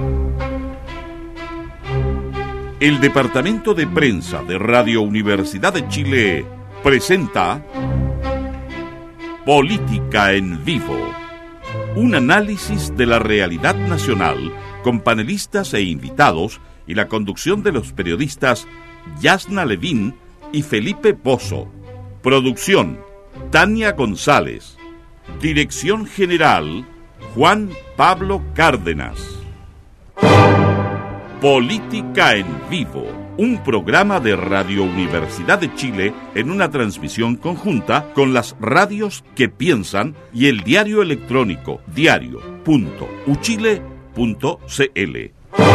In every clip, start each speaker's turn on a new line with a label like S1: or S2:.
S1: El Departamento de Prensa de Radio Universidad de Chile presenta Política en Vivo, un análisis de la realidad nacional con panelistas e invitados y la conducción de los periodistas Yasna Levín y Felipe Pozo. Producción, Tania González. Dirección General, Juan Pablo Cárdenas. Política en Vivo, un programa de Radio Universidad de Chile en una transmisión conjunta con las radios que piensan y el diario electrónico diario.uchile.cl.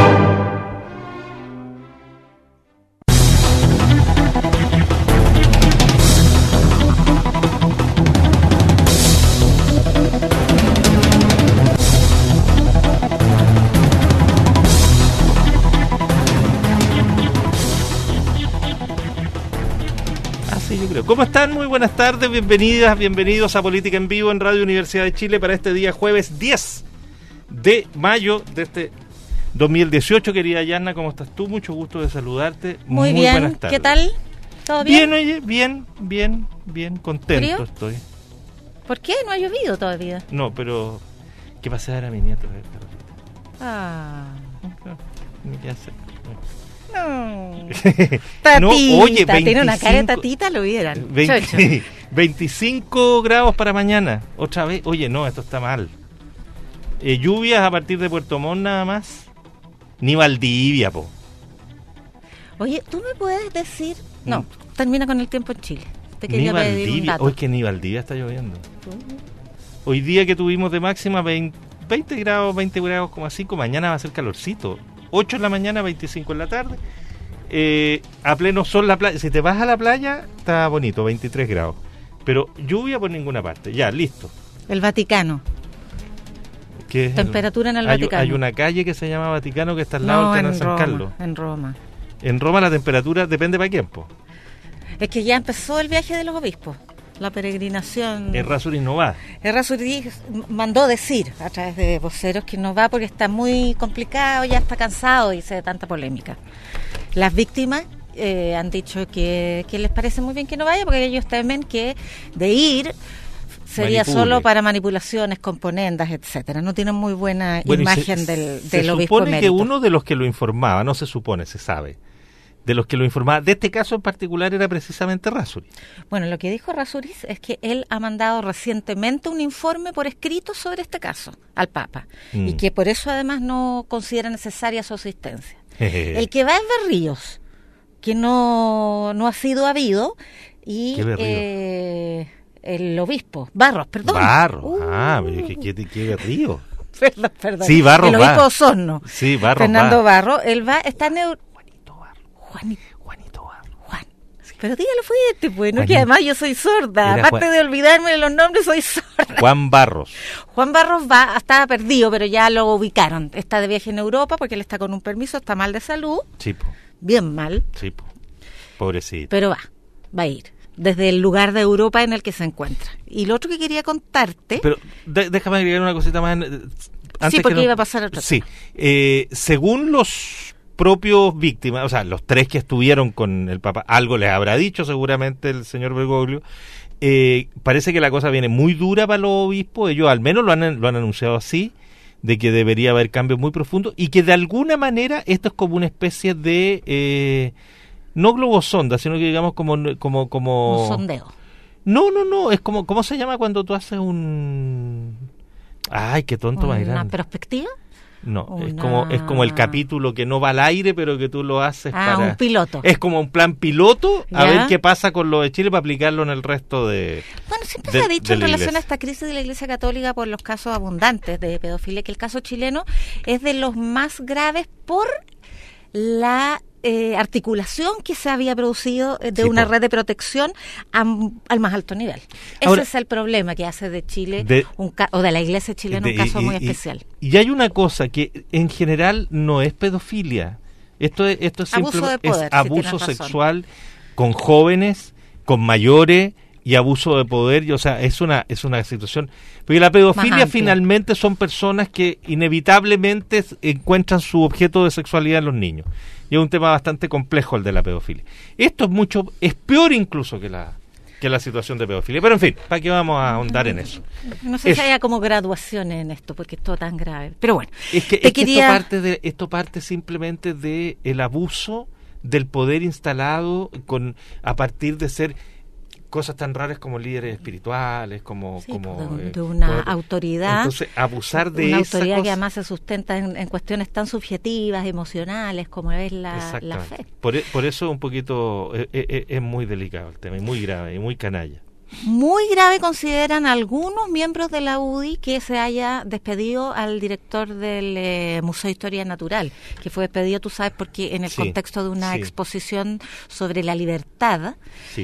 S2: ¿Cómo están? Muy buenas tardes, bienvenidas, bienvenidos a Política en Vivo en Radio Universidad de Chile para este día jueves 10 de mayo de este 2018. Querida Yasna, ¿cómo estás tú? Mucho gusto de saludarte.
S3: Muy bien,
S2: buenas tardes.
S3: ¿Qué tal? ¿Todo bien?
S2: Bien, oye, bien, contento
S3: ¿Frío?
S2: estoy.
S3: ¿Por qué? No ha llovido todavía.
S2: No, pero ¿qué pasa ahora mi nieto? ¿Qué hace?
S3: No. Tatita,
S2: no, oye, 25,
S3: tiene una cara de tatita, lo vieran.
S2: 25 grados para mañana, otra vez. Oye, no, esto está mal. Lluvias a partir de Puerto Montt nada más. Ni Valdivia, po.
S3: Oye, ¿tú me puedes decir? No, termina con el tiempo en Chile. Te quería
S2: ni
S3: pedir
S2: Valdivia.
S3: un dato.
S2: Hoy que ni Valdivia está lloviendo. Hoy día que tuvimos de máxima 20 grados, 20,5, mañana va a ser calorcito. 8 en la mañana, 25 en la tarde. A pleno sol la playa. Si te vas a la playa, está bonito, 23 grados. Pero lluvia por ninguna parte. Ya, listo.
S3: El Vaticano.
S2: ¿Qué es
S3: temperatura en el Vaticano?
S2: Hay una calle que se llama Vaticano que está al lado del canal San Carlos.
S3: En Roma.
S2: En Roma la temperatura depende para quién, po.
S3: Es que ya empezó el viaje de los obispos. La peregrinación.
S2: Errázuriz no va.
S3: Errázuriz mandó decir a través de voceros que no va porque está muy complicado, ya está cansado, dice, de tanta polémica. Las víctimas han dicho que les parece muy bien que no vaya porque ellos temen que de ir sería solo para manipulaciones, componendas, etcétera. No tienen muy buena imagen del obispo emérito. Se supone
S2: que uno de los que lo informaba, no se supone, se sabe, de los que lo informaba, de este caso en particular era precisamente Errázuriz.
S3: Bueno, lo que dijo Errázuriz es que él ha mandado recientemente un informe por escrito sobre este caso al Papa y que por eso además no considera necesaria su asistencia. El que va es Berríos, que no ha sido habido, y el obispo, Barros, perdón.
S2: Barros, ¿qué Berríos?
S3: Perdón.
S2: Sí, Barros.
S3: El obispo Osorno.
S2: Sí, Barros.
S3: Fernando Barros, él va, está
S2: Juanito Barros.
S3: Juan. Sí. Pero dígalo fuerte, pues, no, que además yo soy sorda. Aparte de olvidarme de los nombres, soy sorda.
S2: Juan Barros
S3: estaba perdido, pero ya lo ubicaron. Está de viaje en Europa porque él está con un permiso, está mal de salud.
S2: Sí, po.
S3: Bien mal.
S2: Sí, po. Pobrecito.
S3: Pero va a ir desde el lugar de Europa en el que se encuentra. Y lo otro que quería contarte...
S2: Pero déjame agregar una cosita más.
S3: Sí, porque iba a pasar otra cosa.
S2: Sí, según los propios víctimas, o sea, los tres que estuvieron con el Papa, algo les habrá dicho seguramente el señor Bergoglio, parece que la cosa viene muy dura para los obispos. Ellos al menos lo han anunciado así, de que debería haber cambios muy profundos y que de alguna manera esto es como una especie de no globosonda, sino que digamos como un
S3: sondeo.
S2: No, es como, ¿cómo se llama cuando tú haces un... Ay, qué tonto más grande.
S3: ¿Una perspectiva?
S2: No, es como el capítulo que no va al aire, pero que tú lo haces para...
S3: un piloto.
S2: Es como un plan piloto,
S3: ¿Ya?
S2: A ver qué pasa con lo de Chile para aplicarlo en el resto de...
S3: Bueno, siempre se ha dicho en relación a esta crisis de la Iglesia Católica por los casos abundantes de pedofilia, que el caso chileno es de los más graves por la articulación que se había producido de una red de protección al más alto nivel. Ese es el problema que hace de Chile o de la Iglesia chilena un caso muy especial.
S2: Y hay una cosa que en general no es pedofilia. Esto es
S3: abuso de poder,
S2: es abuso sexual con jóvenes, con mayores, y abuso de poder, o sea, es una situación, porque la pedofilia finalmente son personas que inevitablemente encuentran su objeto de sexualidad en los niños, y es un tema bastante complejo el de la pedofilia. Esto es peor incluso que la situación de pedofilia, pero en fin, ¿para qué vamos a ahondar en eso?
S3: No sé si haya como graduaciones en esto, porque es todo tan grave, pero bueno.
S2: Esto parte simplemente de el abuso del poder instalado a partir de ser cosas tan raras como líderes espirituales,
S3: de una autoridad.
S2: Entonces, abusar de
S3: una
S2: esa
S3: autoridad
S2: cosa,
S3: que además se sustenta en cuestiones tan subjetivas, emocionales, como es la fe.
S2: Por eso un poquito es muy delicado el tema, y muy grave, y muy canalla.
S3: Muy grave consideran algunos miembros de la UDI que se haya despedido al director del Museo de Historia Natural, que fue despedido, tú sabes, porque en el contexto de una exposición sobre la libertad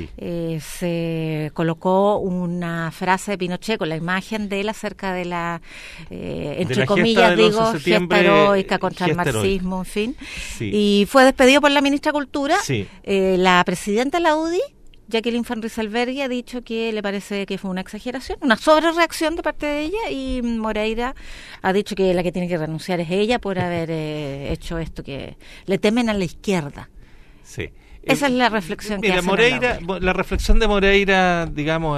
S3: se colocó una frase de Pinochet con la imagen de él acerca de la, entre comillas, gesta heroica contra el marxismo, en fin. Sí. Y fue despedido por la ministra de Cultura. Sí. La presidenta de la UDI, Jacqueline Van Rysselberghe, ha dicho que le parece que fue una exageración, una sobrereacción de parte de ella, y Moreira ha dicho que la que tiene que renunciar es ella por haber hecho esto, que le temen a la izquierda.
S2: Sí.
S3: Esa es la reflexión que hace
S2: Moreira, la reflexión de Moreira, digamos,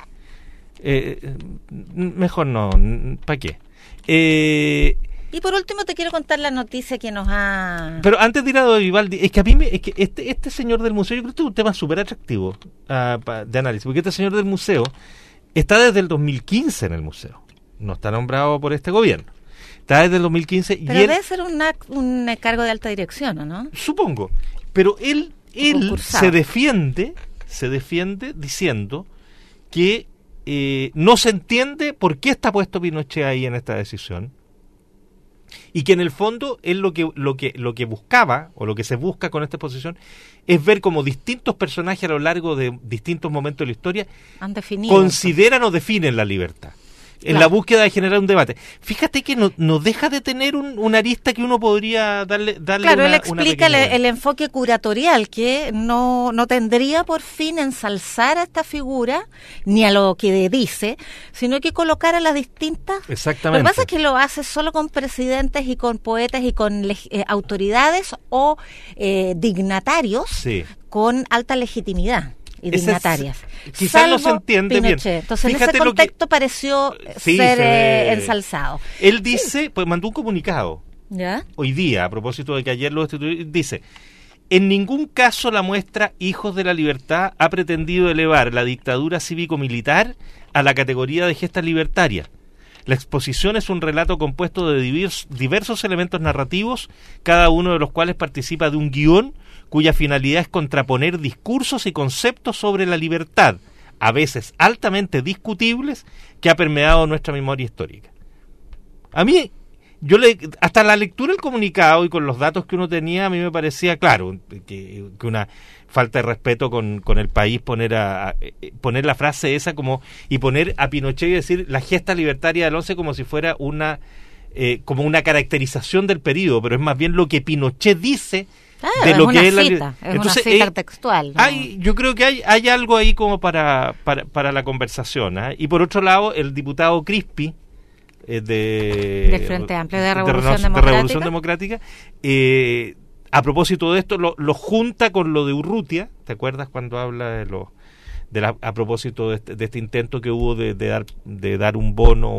S2: mejor no, ¿para qué?
S3: Y por último te quiero contar la noticia que nos ha...
S2: Pero antes de ir a Don Vivaldi, es que a mí este señor del museo, yo creo que es un tema súper atractivo de análisis, porque este señor del museo está desde el 2015 en el museo, no está nombrado por este gobierno, está desde el 2015.
S3: Pero debe ser un cargo de alta dirección, ¿o no?
S2: Supongo, pero él se defiende diciendo que no se entiende por qué está puesto Pinochet ahí en esta decisión, y que en el fondo él lo que buscaba, o lo que se busca con esta exposición, es ver cómo distintos personajes a lo largo de distintos momentos de la historia consideran o definen la libertad, en la búsqueda de generar un debate. Fíjate que no deja de tener una arista que uno podría darle
S3: claro, él explica el enfoque curatorial, que no tendría por fin ensalzar a esta figura, ni a lo que dice, sino que colocar a las distintas...
S2: Exactamente.
S3: Lo que pasa es que lo hace solo con presidentes y con poetas y con autoridades o dignatarios con alta legitimidad y dignatarias.
S2: Quizás no se entiende
S3: Pinochet.
S2: bien.
S3: Entonces, en ese contexto pareció ser ensalzado.
S2: Él dice, pues mandó un comunicado
S3: ¿ya?
S2: Hoy día, a propósito de que ayer lo destituyeron, dice: en ningún caso la muestra Hijos de la Libertad ha pretendido elevar la dictadura cívico-militar a la categoría de gesta libertaria. La exposición es un relato compuesto de diversos elementos narrativos, cada uno de los cuales participa de un guión cuya finalidad es contraponer discursos y conceptos sobre la libertad, a veces altamente discutibles, que ha permeado nuestra memoria histórica. A mí, hasta la lectura del comunicado y con los datos que uno tenía, a mí me parecía claro que una falta de respeto con el país poner la frase esa y poner a Pinochet y decir la gesta libertaria del 11 como si fuera como una caracterización del periodo, pero es más bien lo que Pinochet dice de lo que es la libertad.
S3: Entonces, una cita textual, ¿no?
S2: Yo creo que hay algo ahí como para la conversación, ¿eh? Y por otro lado, el diputado Crispi
S3: del Frente Amplio de
S2: Revolución Democrática, a propósito de esto, lo junta con lo de Urrutia. ¿Te acuerdas cuando habla a propósito de este intento que hubo de dar un bono,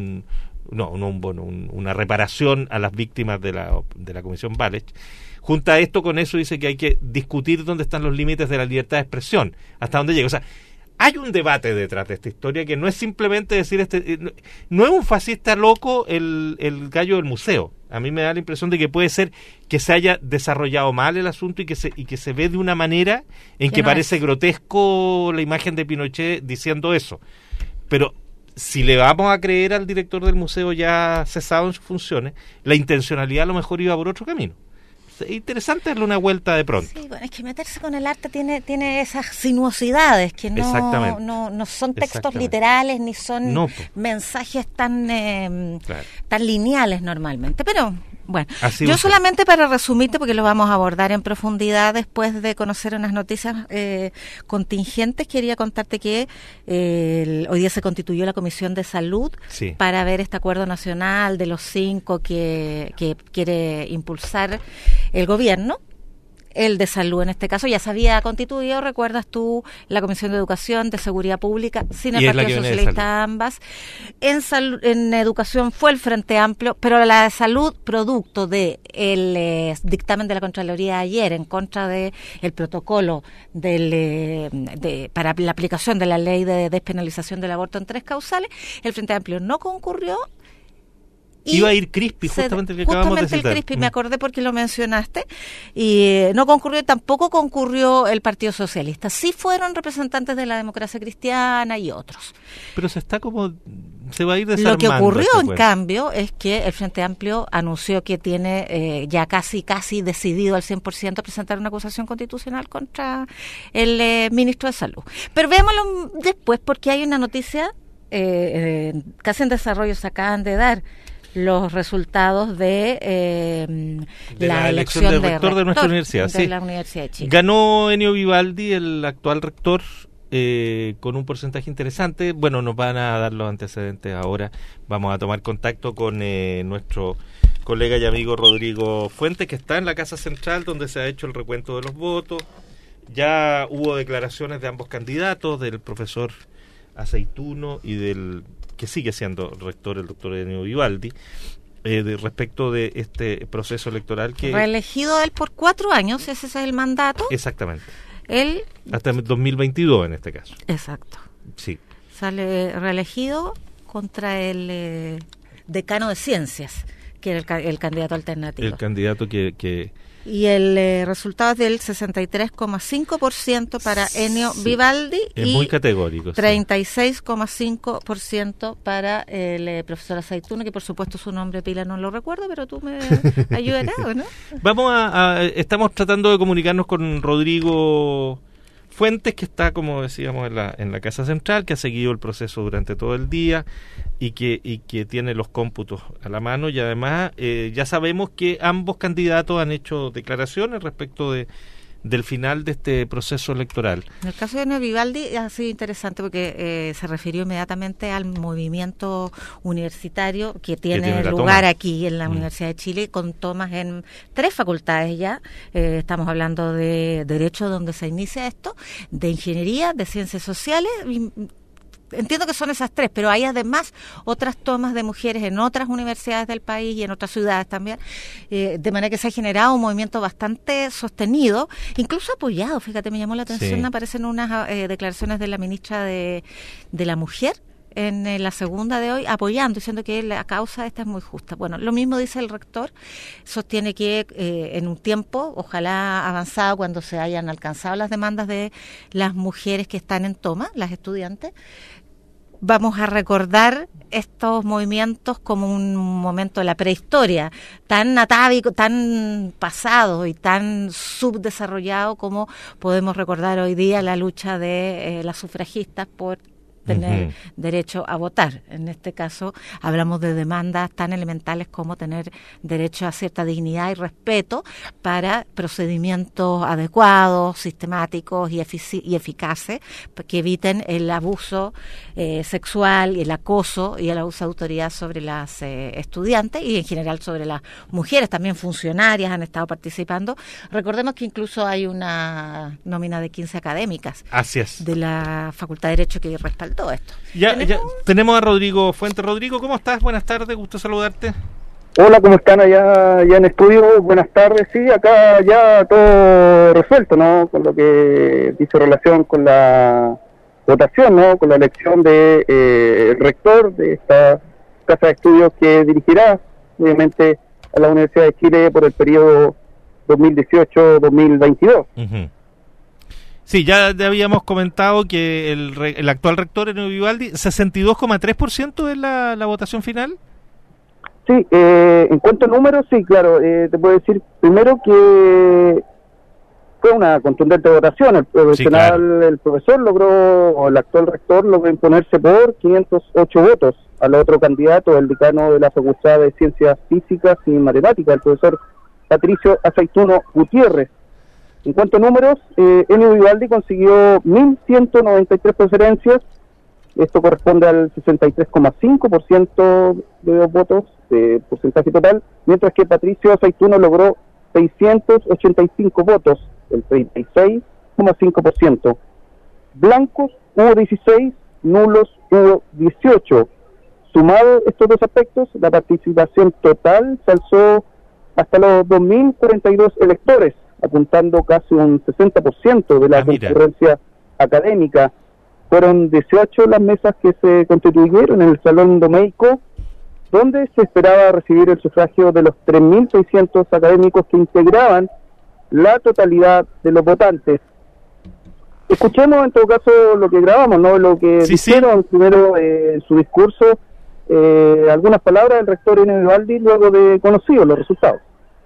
S2: una reparación a las víctimas de la Comisión Walech? Junta esto con eso y dice que hay que discutir dónde están los límites de la libertad de expresión, hasta dónde llega. O sea, hay un debate detrás de esta historia que no es simplemente decir no es un fascista loco el gallo del museo. A mí me da la impresión de que puede ser que se haya desarrollado mal el asunto y que se ve de una manera en que parece grotesco la imagen de Pinochet diciendo eso. Pero si le vamos a creer al director del museo ya cesado en sus funciones, la intencionalidad a lo mejor iba por otro camino. Es interesante darle una vuelta de pronto.
S3: Sí, bueno, es que meterse con el arte tiene esas sinuosidades que no son textos literales ni son mensajes tan lineales normalmente. Pero Bueno,
S2: Así
S3: yo
S2: usted.
S3: solamente para resumirte, porque lo vamos a abordar en profundidad después de conocer unas noticias contingentes, quería contarte que hoy día se constituyó la Comisión de Salud
S2: Sí.
S3: para ver este acuerdo nacional de los 5 que quiere impulsar el gobierno. El de salud, en este caso, ya se había constituido, recuerdas tú, la Comisión de Educación, de Seguridad Pública, sin el
S2: Y es la
S3: Partido
S2: que viene de
S3: Socialista, ambas. En educación fue el Frente Amplio, pero la de salud, producto de el dictamen de la Contraloría ayer en contra de el protocolo para la aplicación de la ley de despenalización del aborto en 3 causales, el Frente Amplio no concurrió.
S2: Iba a ir Crispi, justamente el que acabamos de citar.
S3: El Crispi, me acordé porque lo mencionaste, y no concurrió, tampoco concurrió el Partido Socialista. Sí fueron representantes de la Democracia Cristiana y otros.
S2: Pero se va a ir desarmando.
S3: Lo que ocurrió,
S2: este
S3: en
S2: cuento.
S3: cambio, es que el Frente Amplio anunció que tiene ya casi decidido al 100% presentar una acusación constitucional contra el ministro de Salud. Pero veámoslo después, porque hay una noticia casi en desarrollo, se acaban de dar los resultados de
S2: la elección del rector de nuestra universidad.
S3: De la Universidad de Chile.
S2: Ganó Enio Vivaldi, el actual rector, con un porcentaje interesante. Bueno, nos van a dar los antecedentes ahora. Vamos a tomar contacto con nuestro colega y amigo Rodrigo Fuentes, que está en la Casa Central, donde se ha hecho el recuento de los votos. Ya hubo declaraciones de ambos candidatos, del profesor Aceituno y del que sigue siendo rector, el doctor Enio Vivaldi, respecto de este proceso electoral que...
S3: Reelegido él por 4 años, ese es el mandato.
S2: Exactamente.
S3: Él...
S2: Hasta 2022 en este caso.
S3: Exacto.
S2: Sí.
S3: Sale reelegido contra el decano de ciencias, que era el candidato alternativo.
S2: El candidato que
S3: Y el resultado es del 63,5% para Enio Vivaldi
S2: es
S3: y
S2: muy categórico.
S3: 36,5% para el profesor Aceituno, que por supuesto su nombre pila no lo recuerdo, pero tú me ayudarás, ¿no?
S2: Estamos tratando de comunicarnos con Rodrigo Fuentes, que está, como decíamos, en la Casa Central, que ha seguido el proceso durante todo el día y que tiene los cómputos a la mano, y además ya sabemos que ambos candidatos han hecho declaraciones respecto del final de este proceso electoral.
S3: En el caso de Enio Vivaldi ha sido interesante porque se refirió inmediatamente al movimiento universitario que tiene lugar aquí en la Universidad de Chile, con tomas en 3 facultades ya. Estamos hablando de Derecho, donde se inicia esto, de Ingeniería, de Ciencias Sociales. Entiendo que son esas 3, pero hay además otras tomas de mujeres en otras universidades del país y en otras ciudades también, de manera que se ha generado un movimiento bastante sostenido, incluso apoyado. Fíjate, me llamó la atención, aparecen unas declaraciones de la ministra de la Mujer en la segunda de hoy, apoyando, diciendo que la causa esta es muy justa. Bueno, lo mismo dice el rector, sostiene que en un tiempo, ojalá avanzado, cuando se hayan alcanzado las demandas de las mujeres que están en toma, las estudiantes, vamos a recordar estos movimientos como un momento de la prehistoria, tan atávico, tan pasado y tan subdesarrollado como podemos recordar hoy día la lucha de las sufragistas por tener derecho a votar. En este caso hablamos de demandas tan elementales como tener derecho a cierta dignidad y respeto para procedimientos adecuados, sistemáticos y eficaces, que eviten el abuso sexual y el acoso y el abuso de autoridad sobre las estudiantes y en general sobre las mujeres. También funcionarias han estado participando. Recordemos que incluso hay una nómina de 15 académicas de la Facultad de Derecho que respaldó esto.
S2: Ya tenemos a Rodrigo Fuentes. Rodrigo, ¿cómo estás? Buenas tardes, gusto saludarte.
S4: Hola, ¿cómo están allá en estudio? Buenas tardes. Sí, acá ya todo resuelto, ¿no? Con lo que dice relación con la votación, ¿no? Con la elección de el rector de esta casa de estudios que dirigirá, obviamente, a la Universidad de Chile por el periodo 2018-2022.
S2: Sí, ya habíamos comentado que el actual rector, Enio Vivaldi, 62,3% es la votación final.
S4: Sí, en cuanto a números, sí, claro, te puedo decir primero que fue una contundente votación. El profesional, sí, claro. El profesor logró, o el actual rector logró imponerse por 508 votos al otro candidato, el decano de la Facultad de Ciencias Físicas y Matemáticas, el profesor Patricio Aceituno Gutiérrez. En cuanto a números, Enio Vivaldi consiguió 1.193 preferencias. Esto corresponde al 63,5% de los votos de porcentaje total, mientras que Patricio Aceituno logró 685 votos, el 36,5%. Blancos hubo 16, nulos hubo 18. Sumado estos dos aspectos, la participación total se alzó hasta los 2.042 electores, apuntando casi un 60% de la concurrencia académica. Fueron 18 las mesas que se constituyeron en el Salón Domeico, donde se esperaba recibir el sufragio de los 3.600 académicos que integraban la totalidad de los votantes. Escuchemos en todo caso lo que grabamos, ¿no? Lo que dijeron primero en su discurso, algunas palabras del rector Enio Vivaldi luego de conocidos los resultados.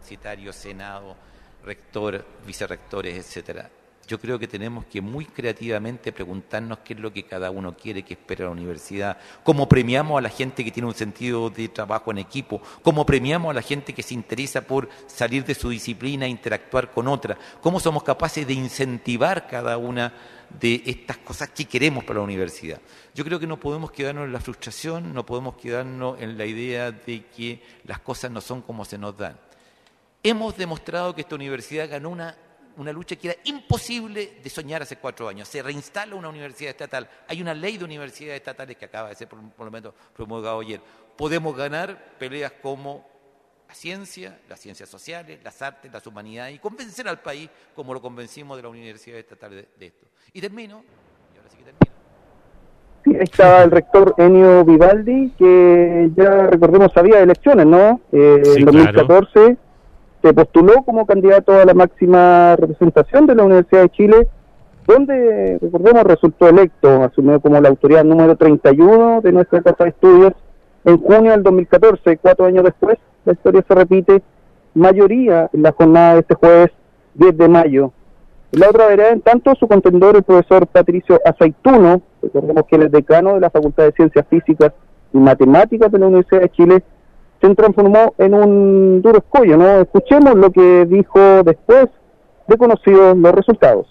S5: Senado, rector, vicerrectores, etcétera. Yo creo que tenemos que muy creativamente preguntarnos qué es lo que cada uno quiere, qué espera la universidad, cómo premiamos a la gente que tiene un sentido de trabajo en equipo, cómo premiamos a la gente que se interesa por salir de su disciplina e interactuar con otra, cómo somos capaces de incentivar cada una de estas cosas que queremos para la universidad. Yo creo que no podemos quedarnos en la frustración, no podemos quedarnos en la idea de que las cosas no son como se nos dan. Hemos demostrado que esta universidad ganó una lucha que era imposible de soñar hace 4 años. Se reinstala una universidad estatal. Hay una ley de universidades estatales que acaba de ser por lo menos promulgado ayer. Podemos ganar peleas como la ciencia, las ciencias sociales, las artes, las humanidades, y convencer al país como lo convencimos de la universidad estatal de esto. Y termino, y ahora sí que termino.
S4: Sí, ahí está el rector Enio Vivaldi, que ya recordemos había elecciones, ¿no? En 2014... Claro. Se postuló como candidato a la máxima representación de la Universidad de Chile, donde, recordemos, resultó electo, asumió como la autoridad número 31 de nuestra casa de estudios en junio del 2014. 4 años después, la historia se repite, mayoría en la jornada de este jueves 10 de mayo. En la otra vereda, en tanto, su contendor, el profesor Patricio Aceituno, recordemos que él es decano de la Facultad de Ciencias Físicas y Matemáticas de la Universidad de Chile, se transformó en un duro escollo, ¿no? Escuchemos lo que dijo después de conocidos los resultados.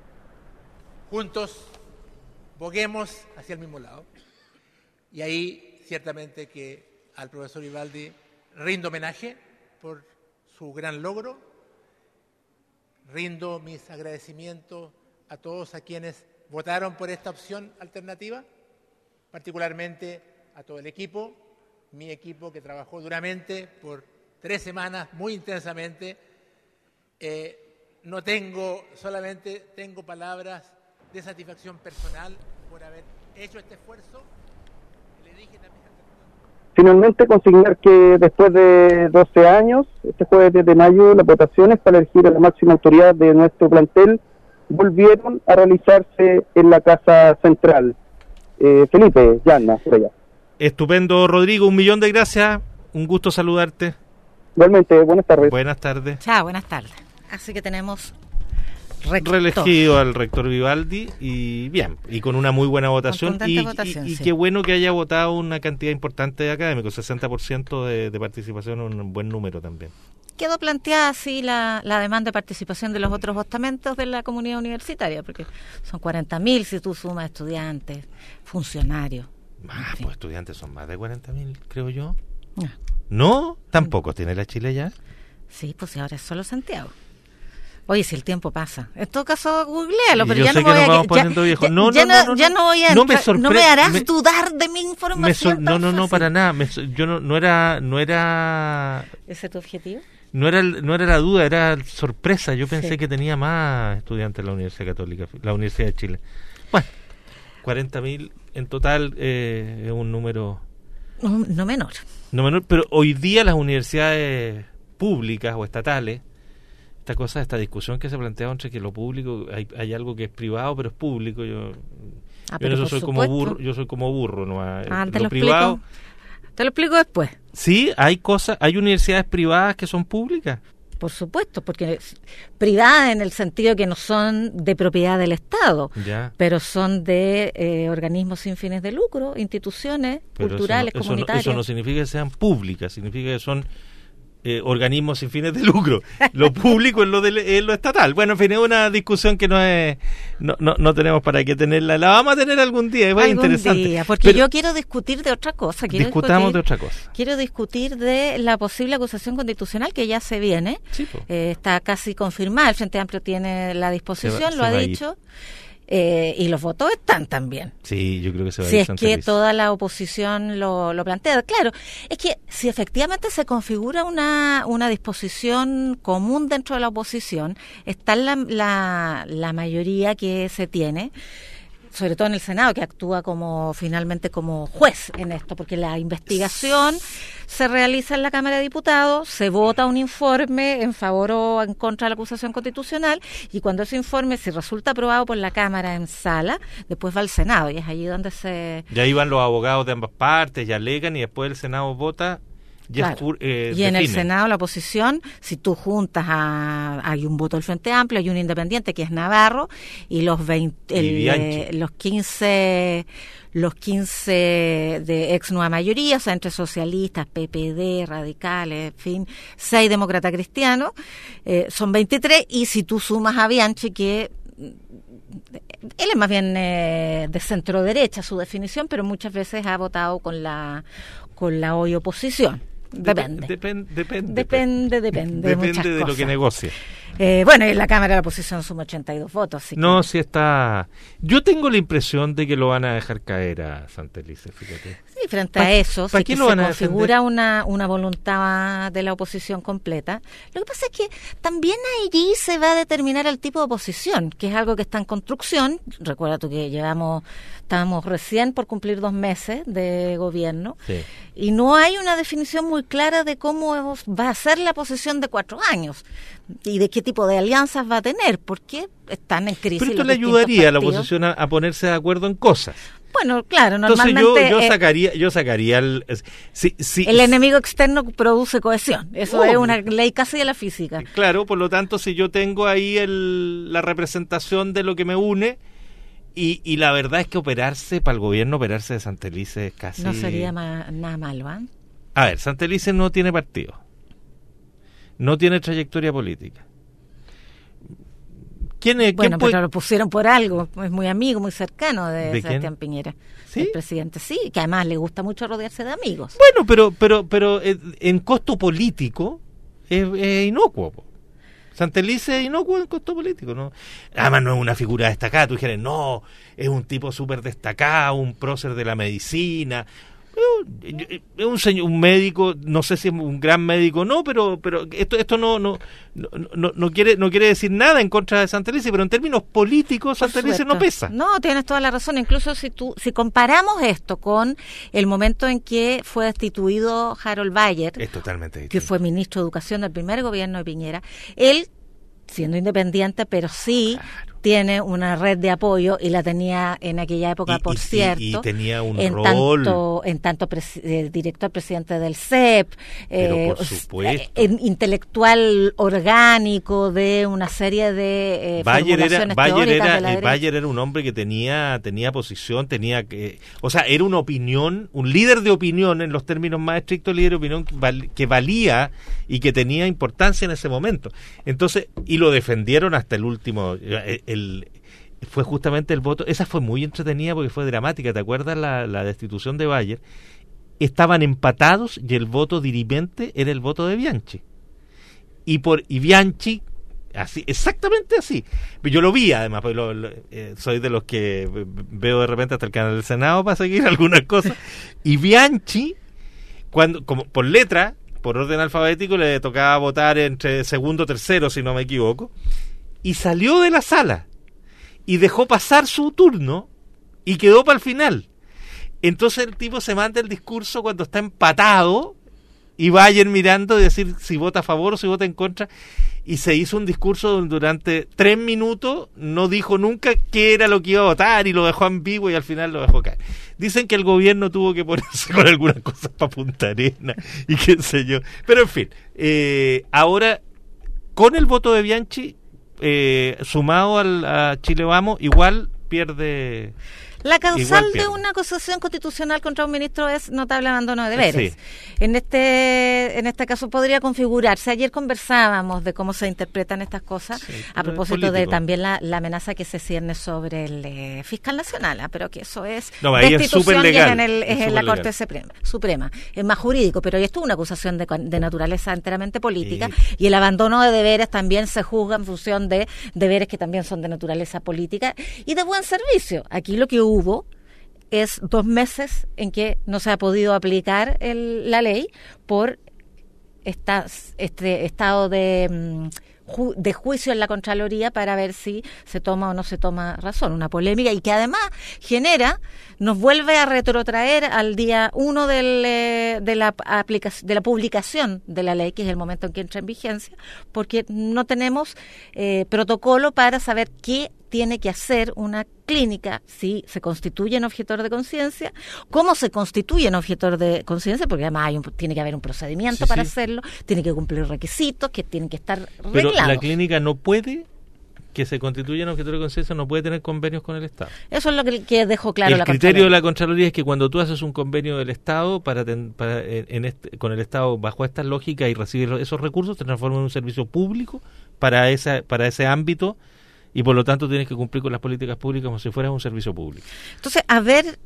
S6: Juntos boguemos hacia el mismo lado. Y ahí ciertamente que al profesor Vivaldi rindo homenaje por su gran logro, rindo mis agradecimientos a todos a quienes votaron por esta opción alternativa, particularmente a todo el equipo, mi equipo que trabajó duramente por 3 semanas, muy intensamente. Solamente tengo palabras de satisfacción personal por haber hecho este esfuerzo. Le dije también...
S4: Finalmente, consignar que después de 12 años, este jueves 10 de mayo, las votaciones para elegir a la máxima autoridad de nuestro plantel volvieron a realizarse en la Casa Central. Felipe, Yanna, por allá.
S2: Estupendo, Rodrigo, 1.000.000 de gracias, un gusto saludarte.
S4: Igualmente, buenas tardes.
S2: Buenas tardes.
S3: Chao, buenas tardes. Así que tenemos
S2: reelegido al rector Vivaldi y bien, y con una muy buena votación y qué bueno que haya votado una cantidad importante de académicos, 60% de participación, un buen número también.
S3: Quedó planteada así la demanda de participación de los otros estamentos de la comunidad universitaria, porque son 40.000 si tú sumas estudiantes, funcionarios.
S2: Pues estudiantes son más de 40.000, creo yo. ¿No? ¿Tampoco tiene la Chile ya?
S3: Sí, pues ahora es solo Santiago. Oye, si el tiempo pasa. En todo caso, googlealo, pero ya no voy a... No me harás dudar de mi información.
S2: No, para nada. No era...
S3: ¿Ese es tu objetivo?
S2: No era la duda, era sorpresa. Yo pensé que tenía más estudiantes en la Universidad Católica, la Universidad de Chile. Bueno, 40.000 en total es un número...
S3: No menor.
S2: No menor, pero hoy día las universidades públicas o estatales, esta discusión que se plantea entre que lo público, hay algo que es privado pero es público, yo en eso soy como burro, ¿no? Lo privado...
S3: Te lo explico después.
S2: Sí, hay universidades privadas que son públicas.
S3: Por supuesto, porque privadas en el sentido de que no son de propiedad del Estado,
S2: Ya.
S3: pero son de organismos sin fines de lucro, instituciones
S2: Pero
S3: culturales, comunitarias.
S2: Eso no significa que sean públicas, significa que son organismos sin fines de lucro. Lo público es lo estatal. Bueno, en fin, es una discusión que no tenemos para qué tenerla. La vamos a tener algún día, es muy interesante.
S3: Día, porque yo quiero discutir de otra cosa.
S2: Discutamos de otra cosa.
S3: Quiero discutir de la posible acusación constitucional que ya se viene.
S2: Sí,
S3: está casi confirmada. El Frente Amplio tiene la disposición, lo ha dicho. Y los votos están también.
S2: Sí, yo creo que se va a
S3: ir.
S2: Si es
S3: que toda la oposición lo plantea. Claro, es que si efectivamente se configura una disposición común dentro de la oposición, está la mayoría que se tiene, sobre todo en el Senado, que actúa finalmente como juez en esto, porque la investigación se realiza en la Cámara de Diputados, se vota un informe en favor o en contra de la acusación constitucional, y cuando ese informe, si resulta aprobado por la Cámara en sala, después va al Senado, y es allí donde
S2: Ya ahí van los abogados de ambas partes, ya alegan, y después el Senado vota.
S3: Claro. Y en el Senado la oposición, si tú juntas hay un voto del Frente Amplio, hay un independiente que es Navarro, y los 15 de ex nueva mayoría, o sea, entre socialistas, PPD, radicales, en fin, 6 demócratas cristianos, son 23, y si tú sumas a Bianchi, que él es más bien de centro derecha su definición, pero muchas veces ha votado con la hoy oposición. Depende
S2: de lo que negocie.
S3: Bueno, en la Cámara de la oposición suma 82 votos.
S2: No, si está... Yo tengo la impresión de que lo van a dejar caer a Santelices, fíjate.
S3: Sí, frente a eso, si
S2: se
S3: configura una voluntad de la oposición completa. Lo que pasa es que también allí se va a determinar el tipo de oposición, que es algo que está en construcción. Recuerda tú que estábamos recién por cumplir 2 meses de gobierno,
S2: sí.
S3: Y no hay una definición muy clara de cómo va a ser la posición de 4 años y de qué tipo de alianzas va a tener, porque están en crisis.
S2: Pero esto le ayudaría a la oposición a ponerse de acuerdo en cosas.
S3: Bueno, claro, normalmente...
S2: Entonces yo sacaría el...
S3: el enemigo externo produce cohesión. Eso es una ley casi de la física.
S2: Claro, por lo tanto, si yo tengo ahí la representación de lo que me une, y la verdad es que operarse de Santelices casi...
S3: No sería nada malo, ¿eh?
S2: A ver, Santelices no tiene partido. No tiene trayectoria política.
S3: Bueno, pero lo pusieron por algo, es muy amigo, muy cercano de Sebastián Piñera.
S2: ¿Sí?
S3: El presidente, sí, que además le gusta mucho rodearse de amigos.
S2: Bueno, pero en costo político es inocuo. Santelices es inocuo en costo político, ¿no? Además no es una figura destacada, tú dijeras, no, es un tipo súper destacado, un prócer de la medicina... Es un médico, no sé si es un gran médico o no, pero esto no quiere decir nada en contra de Santelices, pero en términos políticos Santelices no pesa.
S3: No, tienes toda la razón. Incluso si comparamos esto con el momento en que fue destituido Harold Bayer,
S2: es totalmente distinto,
S3: que fue ministro de Educación del primer gobierno de Piñera, él, siendo independiente, pero sí... Claro. Tiene una red de apoyo y la tenía en aquella época, por cierto.
S2: Y tenía un
S3: rol. En tanto director presidente del CEP,
S2: pero por supuesto.
S3: Intelectual orgánico de una serie de formulaciones teóricas de la derecha.
S2: Bayer era un hombre que tenía posición, o sea, era una opinión, un líder de opinión, en los términos más estrictos, líder de opinión que valía y que tenía importancia en ese momento. Entonces, y lo defendieron hasta el último... fue justamente el voto, esa fue muy entretenida porque fue dramática, ¿te acuerdas la destitución de Bayer? Estaban empatados y el voto dirimente era el voto de Bianchi. Y Bianchi, así, exactamente así. Yo lo vi además, porque soy de los que veo de repente hasta el canal del Senado para seguir algunas cosas. Y Bianchi, como por letra, por orden alfabético, le tocaba votar entre segundo, tercero, si no me equivoco. Y salió de la sala y dejó pasar su turno y quedó para el final. Entonces el tipo se manda el discurso cuando está empatado y Bayer mirando y decir si vota a favor o si vota en contra, y se hizo un discurso durante 3 minutos, no dijo nunca qué era lo que iba a votar y lo dejó ambiguo y al final lo dejó caer. Dicen que el gobierno tuvo que ponerse con algunas cosas para Punta Arenas y qué sé yo, pero en fin, ahora con el voto de Bianchi, sumado a Chile Vamos, igual pierde.
S3: La causal de una acusación constitucional contra un ministro es notable abandono de deberes.
S2: Sí.
S3: En este caso podría configurarse. Ayer conversábamos de cómo se interpretan estas cosas, a propósito de también la amenaza que se cierne sobre el fiscal nacional, pero que eso es destitución y es en la Corte Suprema. Es más jurídico, pero esto es una acusación de naturaleza enteramente política, y el abandono de deberes también se juzga en función de deberes que también son de naturaleza política y de buen servicio. Aquí lo que hubo es 2 meses en que no se ha podido aplicar la ley por este estado de juicio en la Contraloría para ver si se toma o no se toma razón. Una polémica y que además nos vuelve a retrotraer al día 1 de la publicación de la ley, que es el momento en que entra en vigencia, porque no tenemos protocolo para saber qué tiene que hacer una clínica, si se constituye en objetor de conciencia, cómo se constituye en objetor de conciencia, porque además tiene que haber un procedimiento para hacerlo, tiene que cumplir requisitos que tienen que estar reglados.
S2: Pero la clínica no puede, que se constituya en objetor de conciencia, no puede tener convenios con el Estado.
S3: Eso es lo que dejó claro la Contraloría.
S2: El criterio de la Contraloría es que cuando tú haces un convenio del Estado con el Estado bajo esta lógica y recibes esos recursos, te transforma en un servicio público para ese ámbito, y por lo tanto tienes que cumplir con las políticas públicas como si fueras un servicio público.
S3: Entonces, haber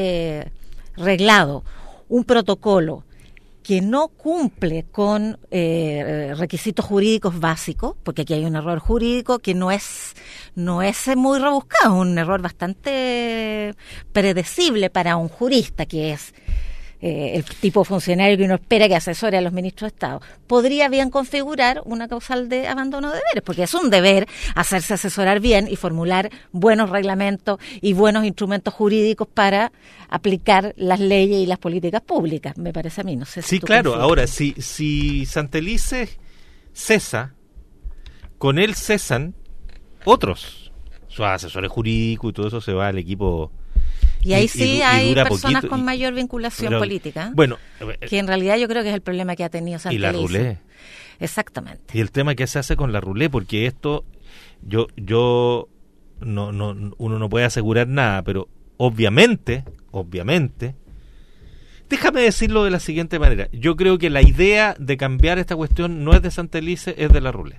S3: reglado un protocolo que no cumple con requisitos jurídicos básicos, porque aquí hay un error jurídico que no es muy rebuscado, un error bastante predecible para un jurista, que es el tipo de funcionario que uno espera que asesore a los ministros de Estado, podría bien configurar una causal de abandono de deberes, porque es un deber hacerse asesorar bien y formular buenos reglamentos y buenos instrumentos jurídicos para aplicar las leyes y las políticas públicas, me parece a mí. No sé si
S2: sí, claro. Ahora, si Santelice cesa, con él cesan otros, sus asesores jurídicos y todo eso, se va al equipo.
S3: Y ahí hay personas
S2: poquito,
S3: con mayor vinculación política.
S2: Bueno,
S3: que en realidad yo creo que es el problema que ha tenido Santelice.
S2: Y la Rulé.
S3: Exactamente.
S2: Y el tema que se hace con la Rulé, porque esto, uno no puede asegurar nada, pero obviamente, déjame decirlo de la siguiente manera. Yo creo que la idea de cambiar esta cuestión no es de Santelice, es de la Rulé.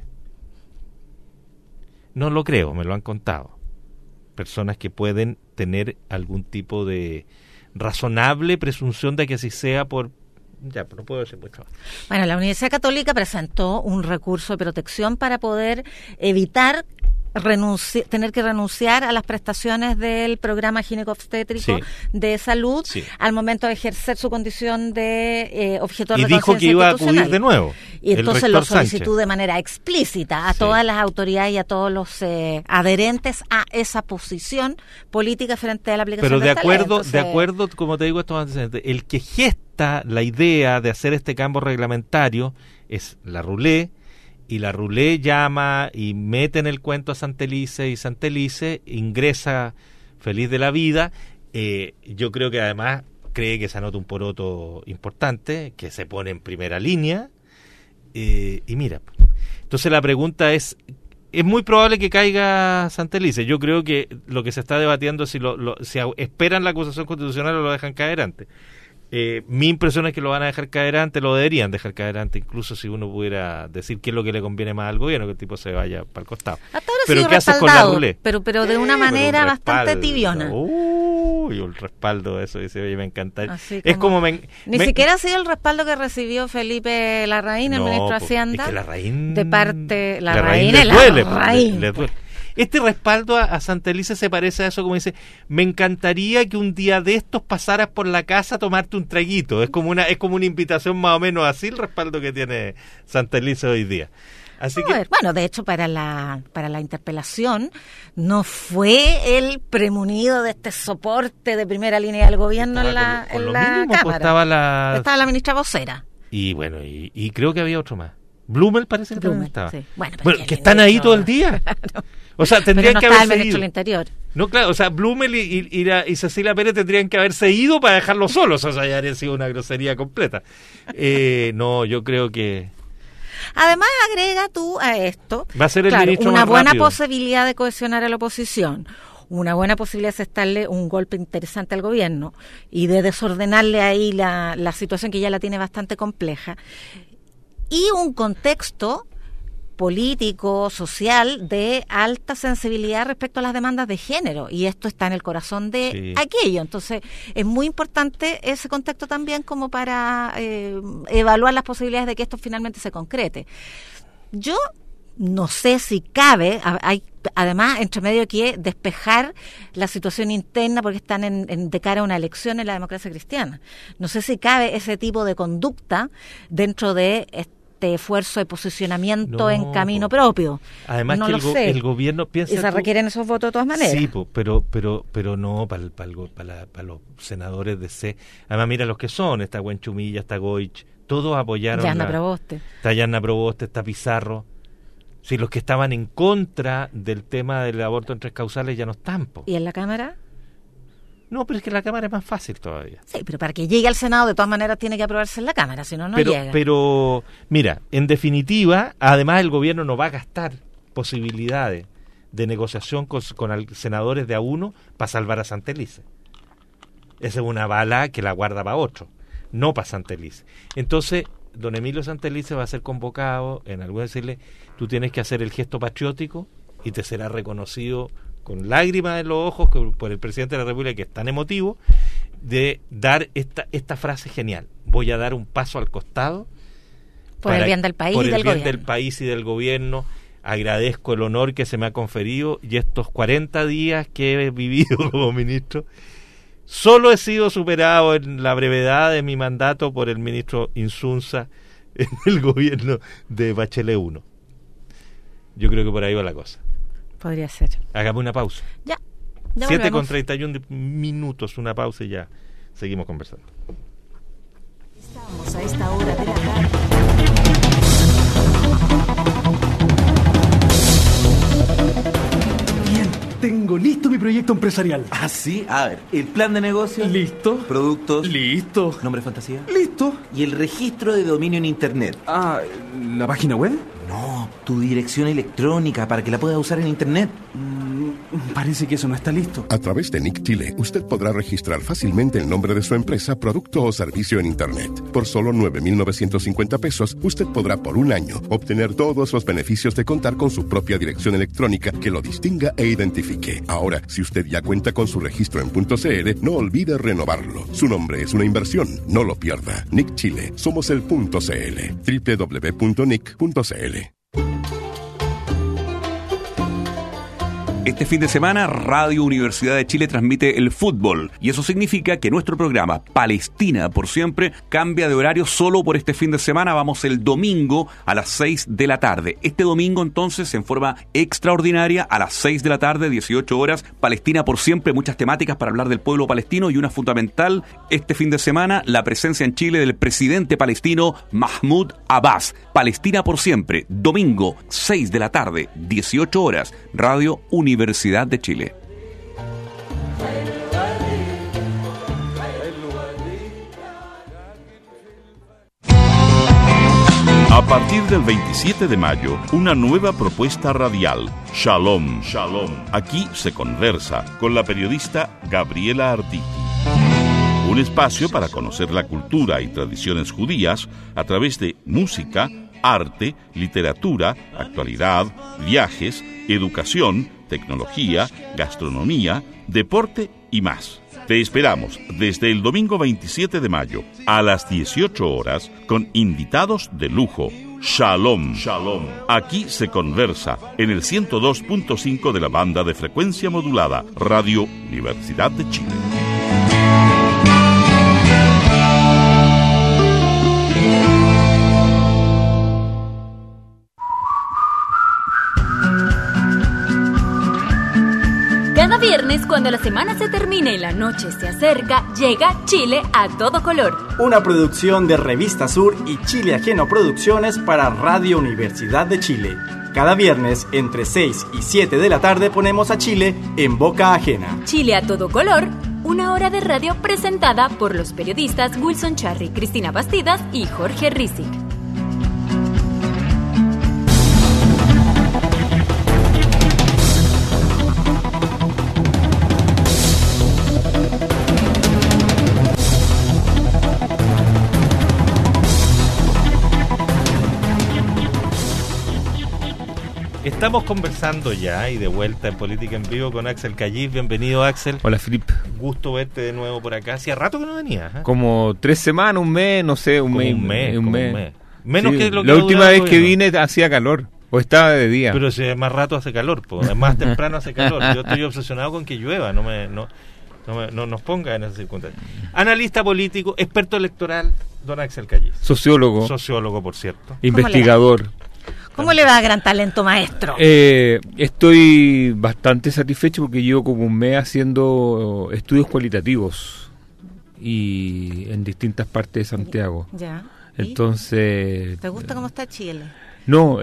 S2: No lo creo, me lo han contado. Personas que pueden tener algún tipo de razonable presunción de que así sea por... Ya, pero no puedo decir mucho más.
S3: Bueno, la Universidad Católica presentó un recurso de protección para poder evitar tener que renunciar a las prestaciones del programa gineco-obstétrico de salud al momento de ejercer su condición de objetor de conciencia
S2: constitucional. Y dijo que iba a acudir de nuevo.
S3: Y entonces lo solicitó de manera explícita a todas las autoridades y a todos los adherentes a esa posición política frente a la aplicación de esta ley. Entonces,
S2: de acuerdo, como te digo, estos antecedentes, el que gesta la idea de hacer este cambio reglamentario es la Rulé, y la Rulé llama y mete en el cuento a Santelice, y Santelice ingresa feliz de la vida. Yo creo que además cree que se anota un poroto importante, que se pone en primera línea, y mira, entonces la pregunta es muy probable que caiga Santelice. Yo creo que lo que se está debatiendo es si esperan la acusación constitucional o lo dejan caer antes. Mi impresión es que lo van a dejar caer antes, lo deberían dejar caer antes, incluso si uno pudiera decir qué es lo que le conviene más al gobierno, que el tipo se vaya para el costado.
S3: Hasta ahora pero ¿qué haces con la Rulé? Pero de una manera bastante tibiona.
S2: Uy, el respaldo, eso dice, oye, me encanta. Es como
S3: ni siquiera ha sido el respaldo que recibió Felipe Larraín, el ministro de Hacienda.
S2: Es que Larraín,
S3: de parte
S2: Larraín le duele. Este respaldo a Santelice se parece a eso, como dice, me encantaría que un día de estos pasaras por la casa a tomarte un traguito. Es como una invitación más o menos así el respaldo que tiene Santelice hoy día. Así que...
S3: Bueno, de hecho, para la interpelación no fue el premunido de este soporte de primera línea del gobierno en la Cámara. Estaba la ministra vocera.
S2: Y bueno, y creo que había otro más. Blumel parece que también estaba.
S3: Sí. Bueno,
S2: que están ahí todo el día. Claro. O sea, tendrían que haberse ido.
S3: El ministro del Interior.
S2: No, claro, o sea, Blumel y Cecilia Pérez tendrían que haberse ido para dejarlos solos. O sea, ya habría sido una grosería completa. No, yo creo que...
S3: Además, agrega tú a esto,
S2: va a ser el ministro
S3: una
S2: más
S3: buena
S2: rápido.
S3: posibilidad de cohesionar a la oposición, una buena posibilidad de asestarle un golpe interesante al gobierno y de desordenarle ahí la situación que ya la tiene bastante compleja, y un contexto político, social, de alta sensibilidad respecto a las demandas de género, y esto está en el corazón de aquello. Entonces, es muy importante ese contexto también como para evaluar las posibilidades de que esto finalmente se concrete. Yo no sé si cabe, hay además entre medio que despejar la situación interna porque están de cara a una elección en la democracia cristiana. No sé si cabe ese tipo de conducta dentro de este esfuerzo de posicionamiento en camino propio.
S2: Además
S3: no
S2: que el gobierno piensa...
S3: Y se requieren esos votos de todas maneras.
S2: Sí, pero no para los senadores de C. Además, mira los que son, está Buenchumilla, está Goich, todos apoyaron.
S3: Yanna Proboste.
S2: Está Yanna Proboste, está Pizarro. Si los que estaban en contra del tema del aborto en 3 causales ya no están.
S3: ¿Y en la Cámara?
S2: No, pero es que en la Cámara es más fácil todavía.
S3: Sí, pero para que llegue al Senado de todas maneras tiene que aprobarse en la Cámara, si no, no llega.
S2: Pero, mira, en definitiva, además el gobierno no va a gastar posibilidades de negociación con senadores de A1 para salvar a Santelice. Esa es una bala que la guarda para otro, no para Santelice. Entonces, don Emilio Santelice va a ser convocado, en algún decirle, tú tienes que hacer el gesto patriótico y te será reconocido con lágrimas en los ojos por el presidente de la República, que es tan emotivo, de dar esta frase genial: voy a dar un paso al costado
S3: por el bien del país
S2: por
S3: y
S2: el
S3: del
S2: bien
S3: gobierno.
S2: del país y del gobierno. Agradezco el honor que se me ha conferido y estos 40 días que he vivido como ministro solo he sido superado en la brevedad de mi mandato por el ministro Insunza en el gobierno de Bachelet 1. Yo creo que por ahí va la cosa.
S3: Podría ser.
S2: Hagamos una pausa.
S3: Ya
S2: 7:31 minutos, una pausa y ya seguimos conversando.
S7: Estamos a esta hora de la tarde.
S8: Bien, tengo listo mi proyecto empresarial.
S9: Ah, sí. A ver, el plan de negocio.
S8: Listo.
S9: Productos.
S8: Listo.
S9: Nombre fantasía.
S8: Listo.
S9: Y el registro de dominio en internet.
S8: Ah, ¿la página web?
S9: No, tu dirección electrónica para que la puedas usar en internet.
S8: Parece que eso no está listo.
S10: A través de Nick Chile, usted podrá registrar fácilmente el nombre de su empresa, producto o servicio en internet. Por solo 9,950 pesos, usted podrá por un año obtener todos los beneficios de contar con su propia dirección electrónica que lo distinga e identifique. Ahora, si usted ya cuenta con su registro en .cl, no olvide renovarlo. Su nombre es una inversión, no lo pierda. Nick Chile, somos el .cl. www.nick.cl.
S11: Este fin de semana, Radio Universidad de Chile transmite el fútbol, y eso significa que nuestro programa Palestina por siempre cambia de horario solo por este fin de semana. Vamos el domingo a las 6 de la tarde. Este domingo entonces, en forma extraordinaria, a las 6 de la tarde, 18 horas, Palestina por siempre, muchas temáticas para hablar del pueblo palestino, y una fundamental este fin de semana, la presencia en Chile del presidente palestino Mahmoud Abbas. Palestina por siempre, domingo 6 de la tarde, 18 horas, Radio Universidad de Chile.
S1: A partir del 27 de mayo, una nueva propuesta radial, Shalom. Shalom. Aquí se conversa con la periodista Gabriela Arditi. Un espacio para conocer la cultura y tradiciones judías a través de música, arte, literatura, actualidad, viajes, educación, tecnología, gastronomía, deporte y más. Te esperamos desde el domingo 27 de mayo a las 18 horas con invitados de lujo. Shalom. Shalom. Aquí se conversa en el 102.5 de la banda de frecuencia modulada, Radio Universidad de Chile.
S12: Cada viernes, cuando la semana se termina y la noche se acerca, llega Chile a todo color.
S13: Una producción de Revista Sur y Chile Ajeno Producciones para Radio Universidad de Chile. Cada viernes, entre 6 y 7 de la tarde, ponemos a Chile en boca ajena.
S12: Chile a todo color, una hora de radio presentada por los periodistas Wilson Charry, Cristina Bastidas y Jorge Rizik.
S2: Estamos conversando ya y de vuelta en Política en Vivo con Axel Callís. Bienvenido, Axel.
S7: Hola, Felipe.
S2: Gusto verte de nuevo por acá. Hacía rato que no venías, ¿eh?
S7: Como 3 semanas, un mes, no sé, un mes.
S2: Menos
S7: sí,
S2: que lo que
S7: la última vez que vine hacía calor. O estaba de día.
S2: Pero si más rato hace calor, más temprano hace calor. Yo estoy obsesionado con que llueva, no nos ponga en esa circunstancia. Analista político, experto electoral, don Axel Callís.
S7: Sociólogo.
S2: Sociólogo, por cierto.
S7: Investigador.
S3: ¿Cómo le va a gran talento, maestro?
S7: Estoy bastante satisfecho porque llevo como un mes haciendo estudios cualitativos y en distintas partes de Santiago.
S3: Ya.
S7: Entonces...
S3: ¿Te gusta cómo está Chile?
S7: No,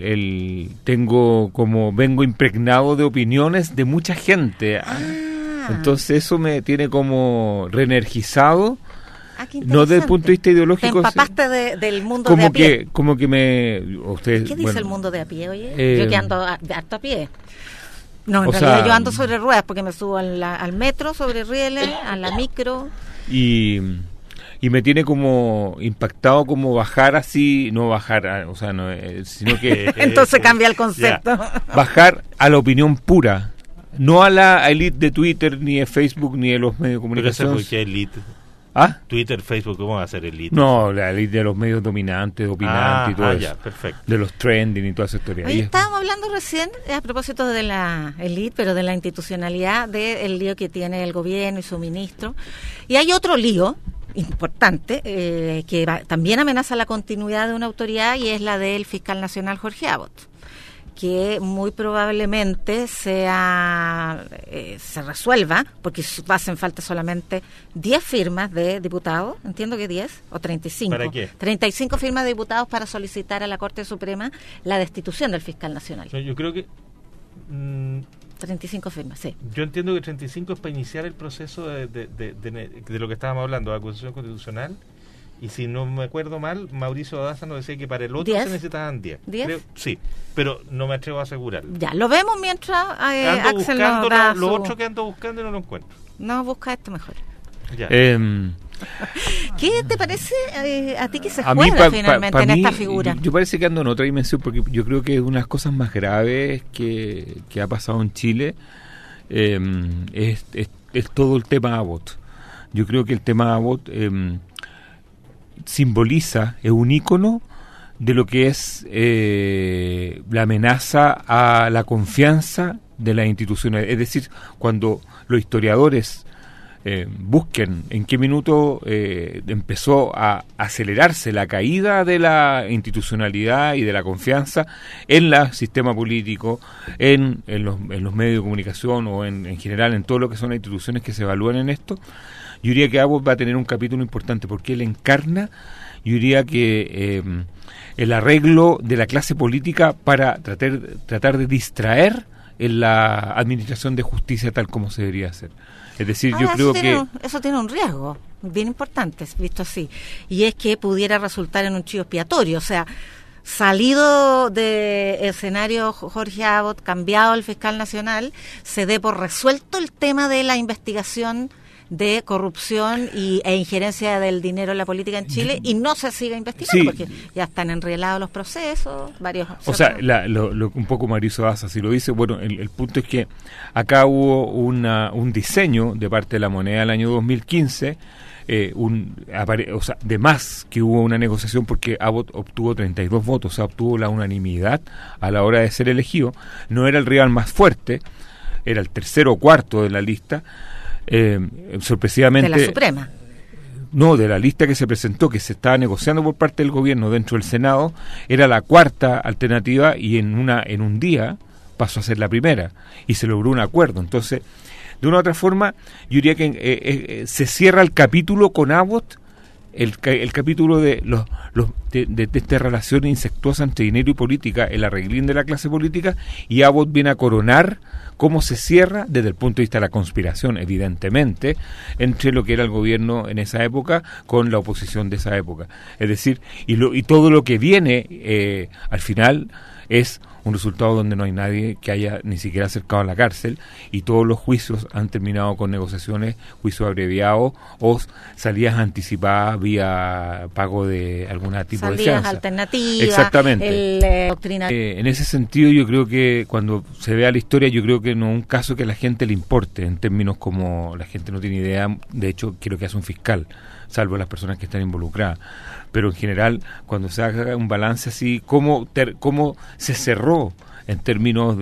S7: vengo impregnado de opiniones de mucha gente. Entonces eso me tiene como reenergizado. No desde el punto de vista ideológico.
S3: ¿Te empapaste del mundo
S7: como
S3: de a pie?
S7: ¿Qué
S3: dice el mundo de a pie, oye? Yo que ando harto a pie. No, en realidad yo ando sobre ruedas porque me subo al metro, sobre rieles, a la micro.
S7: Y me tiene como impactado como bajar así, no bajar, sino que...
S3: Entonces cambia el concepto.
S7: Bajar a la opinión pura, no a la élite de Twitter, ni de Facebook, ni de los medios de comunicación.
S2: ¿Pero qué élite?
S7: ¿Ah?
S2: Twitter, Facebook, ¿cómo va a ser élite?
S7: No, la élite de los medios dominantes, opinantes y todo eso.
S2: Ya, perfecto.
S7: De los trending y toda esa historia.
S3: Oye, estábamos hablando recién, a propósito de la élite, pero de la institucionalidad, del lío que tiene el gobierno y su ministro. Y hay otro lío importante que también amenaza la continuidad de una autoridad y es la del fiscal nacional Jorge Abot, que muy probablemente se resuelva, porque hacen falta solamente 10 firmas de diputados, entiendo que 10 o 35.
S2: ¿Para qué?
S3: 35 firmas de diputados para solicitar a la Corte Suprema la destitución del fiscal nacional.
S2: Yo creo que...
S3: 35 firmas, sí.
S2: Yo entiendo que 35 es para iniciar el proceso de lo que estábamos hablando, de acusación constitucional. Y si no me acuerdo mal, Mauricio Daza nos decía que para el otro
S3: 10.
S2: se necesitaban 10.
S3: ¿10?
S2: Sí, pero no me atrevo a asegurar.
S3: Ya, lo vemos mientras
S2: ando
S3: Axel
S2: buscando
S3: nos da
S2: lo otro que ando buscando y no lo encuentro.
S3: No, busca esto mejor.
S2: Ya.
S3: ¿Qué te parece a ti que se juega finalmente en esta figura?
S7: Yo parece que ando en otra dimensión, porque yo creo que una de las cosas más graves que ha pasado en Chile es todo el tema Abot. Yo creo que el tema Abot simboliza, es un ícono de lo que es la amenaza a la confianza de las instituciones. Es decir, cuando los historiadores busquen en qué minuto empezó a acelerarse la caída de la institucionalidad y de la confianza en el sistema político, en los medios de comunicación o en general en todo lo que son las instituciones que se evalúan en esto, yo diría que Abot va a tener un capítulo importante porque él encarna, yo diría que el arreglo de la clase política para tratar de distraer en la administración de justicia tal como se debería hacer. Es decir, yo creo que...
S3: Eso tiene un riesgo bien importante, visto así, y es que pudiera resultar en un chivo expiatorio, o sea, salido de escenario Jorge Abot, cambiado el fiscal nacional, se dé por resuelto el tema de la investigación de corrupción e injerencia del dinero en la política en Chile y no se siga investigando, sí, porque ya están enrielados los procesos, varios...
S7: O sea, un poco Mauricio Daza, si lo dice, bueno, el punto es que acá hubo un diseño de parte de la moneda del año 2015, de más que hubo una negociación porque Abot obtuvo 32 votos, o sea, obtuvo la unanimidad a la hora de ser elegido, no era el rival más fuerte, era el tercero o cuarto de la lista, sorpresivamente...
S3: ¿De la Suprema?
S7: No, de la lista que se presentó, que se estaba negociando por parte del gobierno dentro del Senado, era la cuarta alternativa y en un día pasó a ser la primera y se logró un acuerdo. Entonces, de una u otra forma, yo diría que se cierra el capítulo con Abot, el capítulo de esta relación incestuosa entre dinero y política, el arreglín de la clase política, y Abot viene a coronar cómo se cierra desde el punto de vista de la conspiración, evidentemente, entre lo que era el gobierno en esa época con la oposición de esa época. Es decir, y todo lo que viene al final es un resultado donde no hay nadie que haya ni siquiera acercado a la cárcel, y todos los juicios han terminado con negociaciones, juicios abreviados o salidas anticipadas vía pago de algún tipo de fianza.
S3: Salidas alternativas.
S7: Exactamente.
S3: Doctrina.
S7: En ese sentido, yo creo que cuando se vea la historia, yo creo que no es un caso que a la gente le importe, en términos como la gente no tiene idea, de hecho, qué es lo que hace un fiscal, salvo las personas que están involucradas. Pero en general, cuando se haga un balance así, cómo se cerró en términos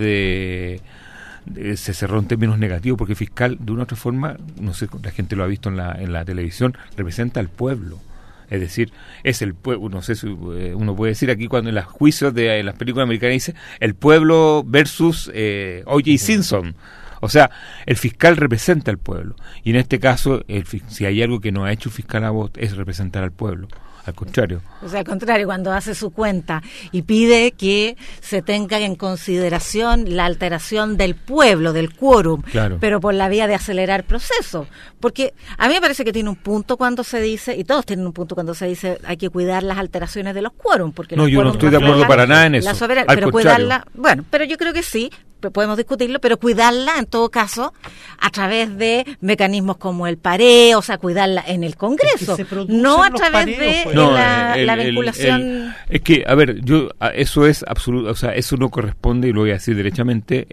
S7: se cerró en términos negativos, porque fiscal, de una u otra forma, no sé, la gente lo ha visto en la televisión, representa al pueblo. Es decir, es el pueblo, no sé si uno puede decir aquí cuando en los juicios de las películas americanas dice el pueblo versus O.J. Simpson. O sea, el fiscal representa al pueblo. Y en este caso, si hay algo que no ha hecho un fiscal Abbott es representar al pueblo. Al contrario.
S3: O sea, al contrario, cuando hace su cuenta y pide que se tenga en consideración la alteración del pueblo, del quórum,
S7: claro,
S3: pero por la vía de acelerar el proceso. Porque a mí me parece que tiene un punto cuando se dice, y todos tienen un punto cuando se dice, hay que cuidar las alteraciones de los quórum. Porque
S7: no, yo no estoy de acuerdo para nada en eso.
S3: Pero cuidarla, bueno, pero yo creo que sí, podemos discutirlo, pero cuidarla en todo caso a través de mecanismos como el pareo, o sea, cuidarla en el Congreso, no a través de la vinculación.
S7: Es que, a ver, eso es absoluto, o sea, eso no corresponde, y lo voy a decir derechamente,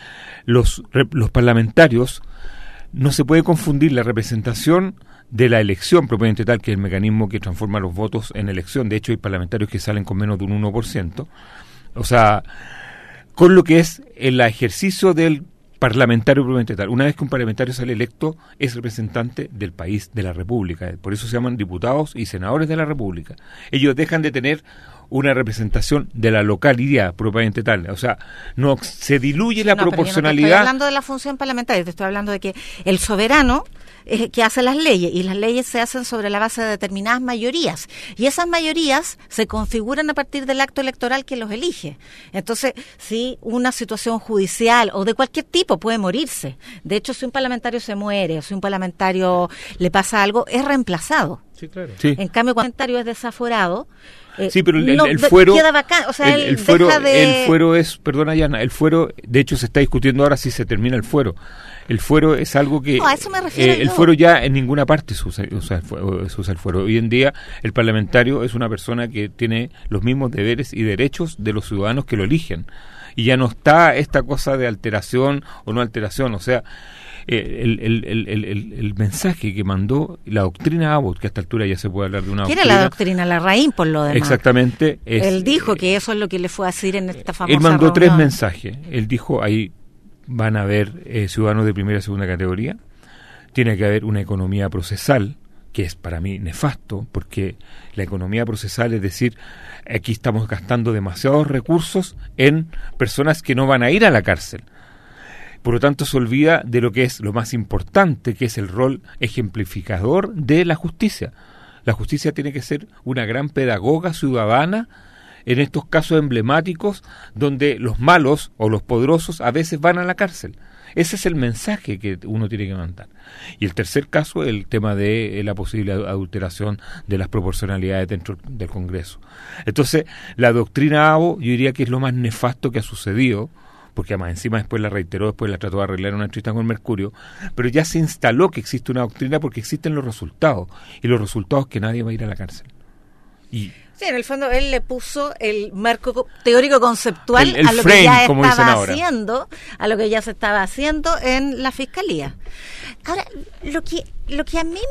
S7: los parlamentarios, no se puede confundir la representación de la elección propiamente tal, que es el mecanismo que transforma los votos en elección. De hecho, hay parlamentarios que salen con menos de un 1%, o sea, con lo que es el ejercicio del parlamentario propiamente tal. Una vez que un parlamentario sale electo, es representante del país, de la República. Por eso se llaman diputados y senadores de la República. Ellos dejan de tener una representación de la localidad propiamente tal. O sea, no se diluye la proporcionalidad.
S3: Pero yo no te estoy hablando de la función parlamentaria, te estoy hablando de que el soberano es que hace las leyes, y las leyes se hacen sobre la base de determinadas mayorías, y esas mayorías se configuran a partir del acto electoral que los elige. Entonces, si una situación judicial o de cualquier tipo puede morirse, de hecho, si un parlamentario se muere o si un parlamentario le pasa algo, es reemplazado.
S7: Sí, claro. Sí.
S3: En cambio, cuando un parlamentario es desaforado,
S7: sí, pero el fuero
S3: queda vacante, o sea,
S7: el fuero es, perdona Yana, el fuero, de hecho se está discutiendo ahora si se termina el fuero. El fuero es algo que...
S3: No, a eso me refiero
S7: el fuero ya en ninguna parte se usa el fuero. Hoy en día el parlamentario es una persona que tiene los mismos deberes y derechos de los ciudadanos que lo eligen. Y ya no está esta cosa de alteración o no alteración, o sea... El mensaje que mandó la doctrina Abbott, que a esta altura ya se puede hablar de una doctrina.
S3: ¿Qué era la doctrina Larraín, por lo demás?
S7: Exactamente.
S3: Él dijo que eso es lo que le fue a decir en esta famosa
S7: Él mandó
S3: reunión.
S7: 3 mensajes. Él dijo, ahí van a haber ciudadanos de primera y segunda categoría. Tiene que haber una economía procesal, que es para mí nefasto, porque la economía procesal es decir, aquí estamos gastando demasiados recursos en personas que no van a ir a la cárcel. Por lo tanto, se olvida de lo que es lo más importante, que es el rol ejemplificador de la justicia. La justicia tiene que ser una gran pedagoga ciudadana en estos casos emblemáticos donde los malos o los poderosos a veces van a la cárcel. Ese es el mensaje que uno tiene que mandar. Y el tercer caso, el tema de la posible adulteración de las proporcionalidades dentro del Congreso. Entonces, la doctrina Abbott, yo diría que es lo más nefasto que ha sucedido, porque además encima después la reiteró, después la trató de arreglar en una entrevista con Mercurio, pero ya se instaló que existe una doctrina porque existen los resultados, y los resultados que nadie va a ir a la cárcel. Y
S3: sí, en el fondo él le puso el marco teórico conceptual
S7: el
S3: a lo
S7: frame,
S3: que ya
S7: como
S3: estaba
S7: dicen ahora,
S3: haciendo, a lo que ya se estaba haciendo en la Fiscalía. Ahora, lo que a mí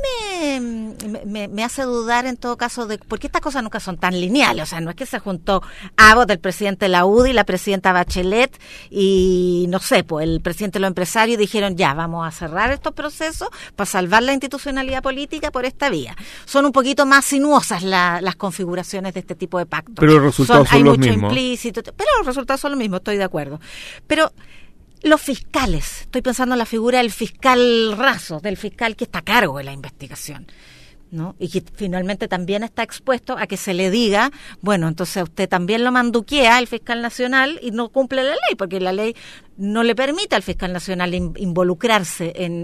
S3: me hace dudar en todo caso de porque estas cosas nunca son tan lineales, o sea, no es que se juntó Abbott, el presidente de la UDI, la presidenta Bachelet y no sé, pues el presidente de los empresarios dijeron ya, vamos a cerrar estos procesos para salvar la institucionalidad política por esta vía. Son un poquito más sinuosas las configuraciones de este tipo de pactos.
S7: Pero los resultados son los mismos.
S3: Pero los resultados son los mismos, estoy de acuerdo. Pero los fiscales, estoy pensando en la figura del fiscal raso, del fiscal que está a cargo de la investigación, ¿no? Y que finalmente también está expuesto a que se le diga, bueno, entonces usted también lo manduquea el fiscal nacional y no cumple la ley, porque la ley no le permite al fiscal nacional involucrarse en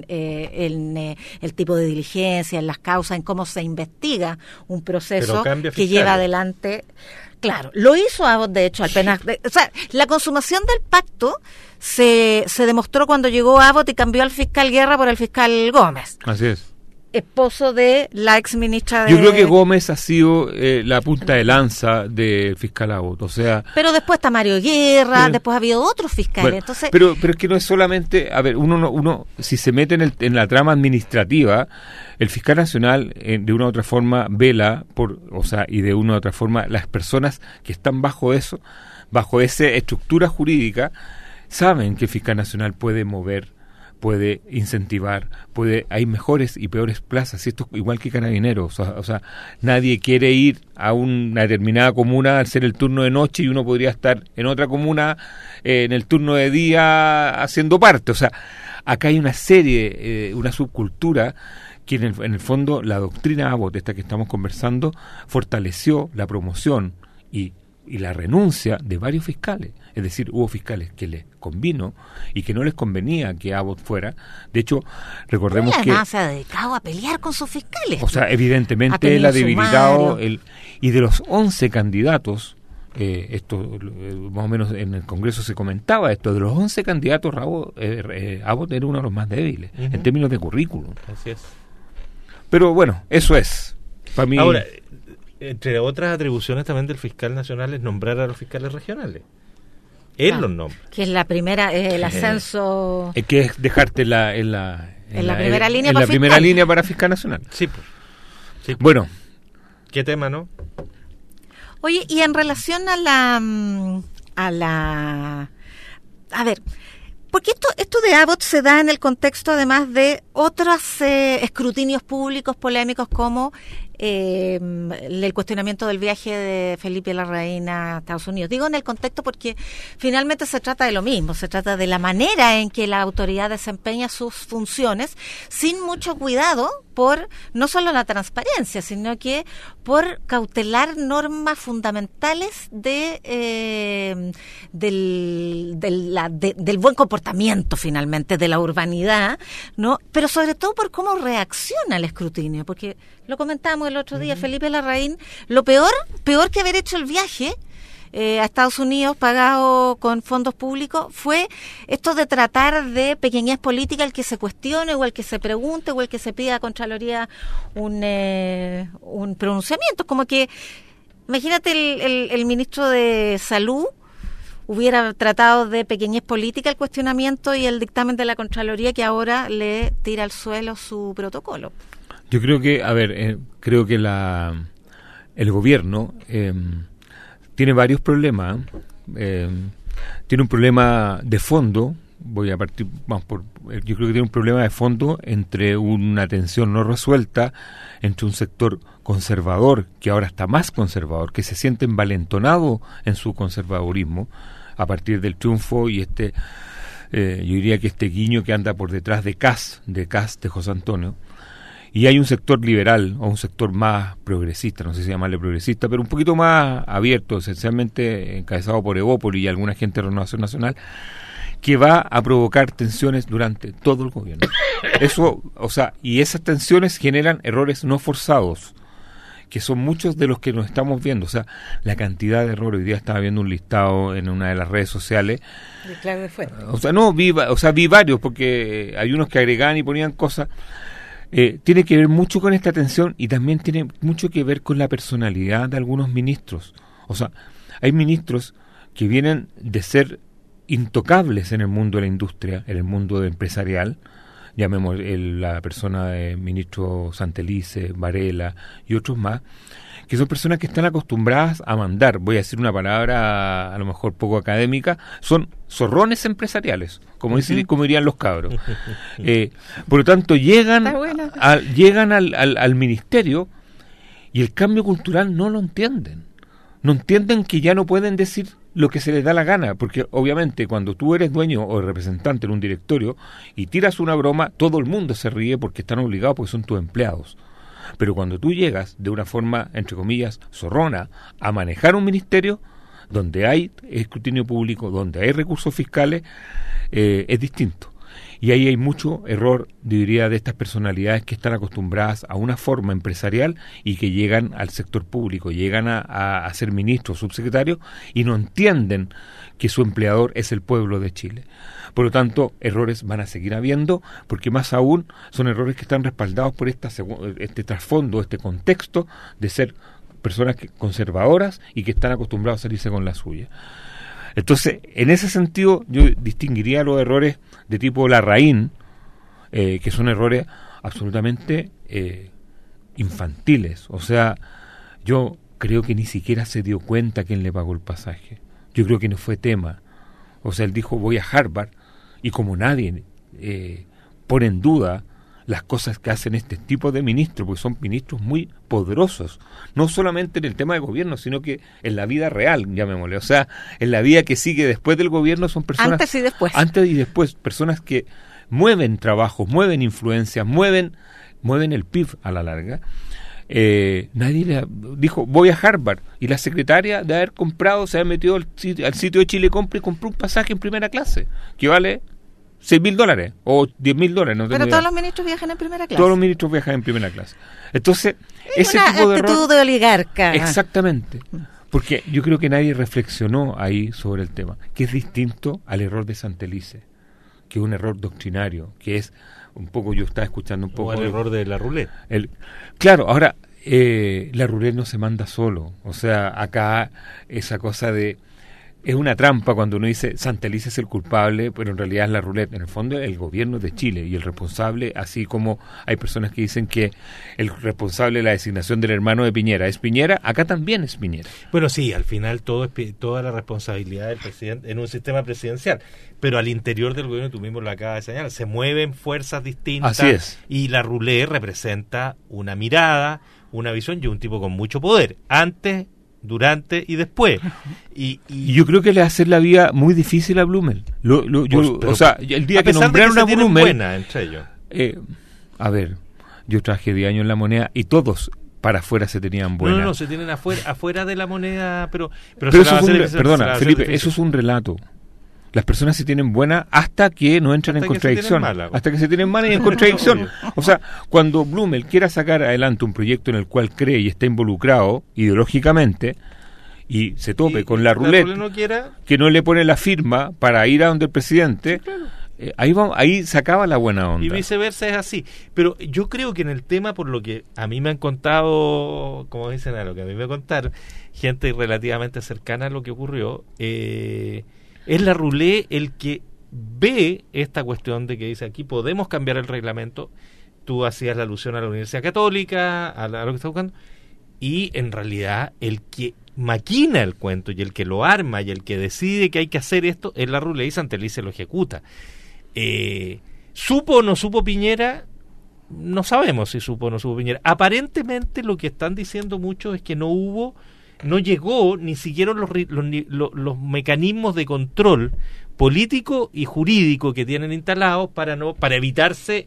S3: el tipo de diligencia, en las causas, en cómo se investiga un proceso que lleva adelante. Claro, lo hizo Abbott, de hecho, apenas. O sea, la consumación del pacto se demostró cuando llegó Abbott y cambió al fiscal Guerra por el fiscal Gómez.
S7: Así es.
S3: Esposo de la ex ministra de...
S7: Yo creo que Gómez ha sido la punta de lanza del fiscal Abbott, o sea...
S3: Pero después está Mario Guerra, después ha habido otros fiscales,
S7: bueno,
S3: entonces...
S7: Pero es que no es solamente... A ver, uno si se mete en la trama administrativa, el fiscal nacional de una u otra forma vela por... O sea, y de una u otra forma las personas que están bajo eso, bajo esa estructura jurídica, saben que el fiscal nacional puede mover, puede incentivar, hay mejores y peores plazas, y esto igual que Carabineros, o sea, nadie quiere ir a una determinada comuna al hacer el turno de noche y uno podría estar en otra comuna en el turno de día haciendo parte, o sea, acá hay una serie, una subcultura que en el fondo la doctrina Abbott, esta que estamos conversando, fortaleció la promoción y la renuncia de varios fiscales. Es decir, hubo fiscales que les convino y que no les convenía que Abbott fuera. De hecho, recordemos que...
S3: Además se ha dedicado a pelear con sus fiscales.
S7: O sea, evidentemente él ha debilitado... y de los 11 candidatos, esto más o menos en el Congreso se comentaba esto, de los 11 candidatos, Abbott era uno de los más débiles, en términos de currículum.
S2: Así es.
S7: Pero bueno, eso es. Para mí...
S2: Ahora, entre otras atribuciones también del fiscal nacional es nombrar a los fiscales regionales. Él los nombra.
S3: Que es la primera, el ascenso...
S7: que es dejarte en la
S3: primera línea
S7: para primera línea para fiscal nacional.
S2: Sí, pues. Sí.
S7: Bueno.
S2: ¿Qué tema, no?
S3: Oye, y en relación a ver, porque esto de Abbott se da en el contexto además de otros escrutinios públicos polémicos como el cuestionamiento del viaje de Felipe Larraín a Estados Unidos. Digo en el contexto porque finalmente se trata de lo mismo, se trata de la manera en que la autoridad desempeña sus funciones sin mucho cuidado por no solo la transparencia, sino que por cautelar normas fundamentales del buen comportamiento finalmente, de la urbanidad, ¿no? Pero sobre todo por cómo reacciona el escrutinio, porque lo comentábamos el otro día, Felipe Larraín, lo peor que haber hecho el viaje a Estados Unidos pagado con fondos públicos fue esto de tratar de pequeñez política, el que se cuestione o el que se pregunte o el que se pida a Contraloría un pronunciamiento, como que imagínate el ministro de Salud hubiera tratado de pequeñez política el cuestionamiento y el dictamen de la Contraloría que ahora le tira al suelo su protocolo.
S7: Yo creo que, creo que el gobierno tiene varios problemas. Tiene un problema de fondo. Yo creo que tiene un problema de fondo entre una tensión no resuelta entre un sector conservador, que ahora está más conservador, que se siente envalentonado en su conservadurismo a partir del triunfo y yo diría que este guiño que anda por detrás de José Antonio. Y hay un sector liberal o un sector más progresista, no sé si llamarle progresista, pero un poquito más abierto, esencialmente encabezado por Evópoli y alguna gente de Renovación Nacional, que va a provocar tensiones durante todo el gobierno. Eso, y esas tensiones generan errores no forzados, que son muchos de los que nos estamos viendo. O sea, la cantidad de errores. Hoy día estaba viendo un listado en una de las redes sociales.
S3: De Claudio Fuentes.
S7: Vi varios, porque hay unos que agregaban y ponían cosas. Tiene que ver mucho con esta tensión y también tiene mucho que ver con la personalidad de algunos ministros. O sea, hay ministros que vienen de ser intocables en el mundo de la industria, en el mundo empresarial, llamemos la persona de ministro Santelice, Varela y otros más, que son personas que están acostumbradas a mandar, voy a decir una palabra a lo mejor poco académica, son zorrones empresariales, como dirían los cabros. Por lo tanto, llegan al ministerio y el cambio cultural no lo entienden. No entienden que ya no pueden decir lo que se les da la gana, porque obviamente cuando tú eres dueño o representante en un directorio y tiras una broma, todo el mundo se ríe porque están obligados, porque son tus empleados. Pero cuando tú llegas de una forma, entre comillas, zorrona, a manejar un ministerio donde hay escrutinio público, donde hay recursos fiscales, es distinto. Y ahí hay mucho error, diría, de estas personalidades que están acostumbradas a una forma empresarial y que llegan al sector público, llegan a ser ministros, subsecretarios, y no entienden que su empleador es el pueblo de Chile. Por lo tanto, errores van a seguir habiendo, porque más aún son errores que están respaldados por este trasfondo, este contexto de ser personas conservadoras y que están acostumbrados a salirse con la suya. Entonces, en ese sentido, yo distinguiría los errores de tipo Larraín, que son errores absolutamente infantiles. O sea, yo creo que ni siquiera se dio cuenta quién le pagó el pasaje. Yo creo que no fue tema. O sea, él dijo, voy a Harvard, y como nadie pone en duda las cosas que hacen este tipo de ministros, porque son ministros muy poderosos, no solamente en el tema de gobierno, sino que en la vida real, llamémosle, o sea, en la vida que sigue después del gobierno son personas... Antes y después, personas que mueven trabajos, mueven influencias, mueven el PIB a la larga. Nadie le dijo, voy a Harvard, y la secretaria de haber comprado se ha metido al sitio de Chile Compra y compró un pasaje en primera clase, que vale $6,000 o $10,000. No
S3: pero todos los ministros viajan en primera clase.
S7: Todos los ministros viajan en primera clase. Entonces,
S3: es
S7: ese tipo de error,
S3: de oligarca.
S7: Exactamente. Porque yo creo que nadie reflexionó ahí sobre el tema, que es distinto al error de Santelice, que es un error doctrinario, que es un poco, yo estaba escuchando un poco...
S2: O el error de la roulette.
S7: Claro, ahora, la roulette no se manda solo. O sea, acá esa cosa de... Es una trampa cuando uno dice Santelice es el culpable, pero en realidad es la roulette. En el fondo el gobierno de Chile y el responsable, así como hay personas que dicen que el responsable de la designación del hermano de Piñera es Piñera, acá también es Piñera.
S2: Bueno, sí, al final toda la responsabilidad del presidente en un sistema presidencial, pero al interior del gobierno, tú mismo lo acabas de señalar, se mueven fuerzas distintas.
S7: Así es.
S2: Y la roulette representa una mirada, una visión y un tipo con mucho poder. Antes, durante y después. Y
S7: yo creo que le hace la vida muy difícil a Blumel. O sea, el día que nombraron a Blumel...
S2: entre ellos.
S7: A ver, yo trabajé 10 años en La Moneda y todos para afuera se tenían buena.
S2: No, se tienen afuera de La Moneda, pero
S7: eso perdona, Felipe, eso es un relato. Las personas se tienen buena hasta que no entran en contradicción. Hasta que se tienen mala y en contradicción. O sea, cuando Blumel quiera sacar adelante un proyecto en el cual cree y está involucrado ideológicamente y se tope con la roulette, que no le pone la firma para ir a donde el presidente, sí, claro. Ahí se acaba la buena onda.
S2: Y viceversa es así. Pero yo creo que en el tema, por lo que a mí me han contado, como dicen a lo que a mí me contaron, gente relativamente cercana a lo que ocurrió, es la roulette el que ve esta cuestión de que dice aquí podemos cambiar el reglamento. Tú hacías la alusión a la Universidad Católica, a lo que está buscando, y en realidad el que maquina el cuento y el que lo arma y el que decide que hay que hacer esto es la roulette, y Santelice lo ejecuta. ¿Supo o no supo Piñera? No sabemos si supo o no supo Piñera. Aparentemente lo que están diciendo muchos es que no llegó ni siquiera los mecanismos de control político y jurídico que tienen instalados para evitarse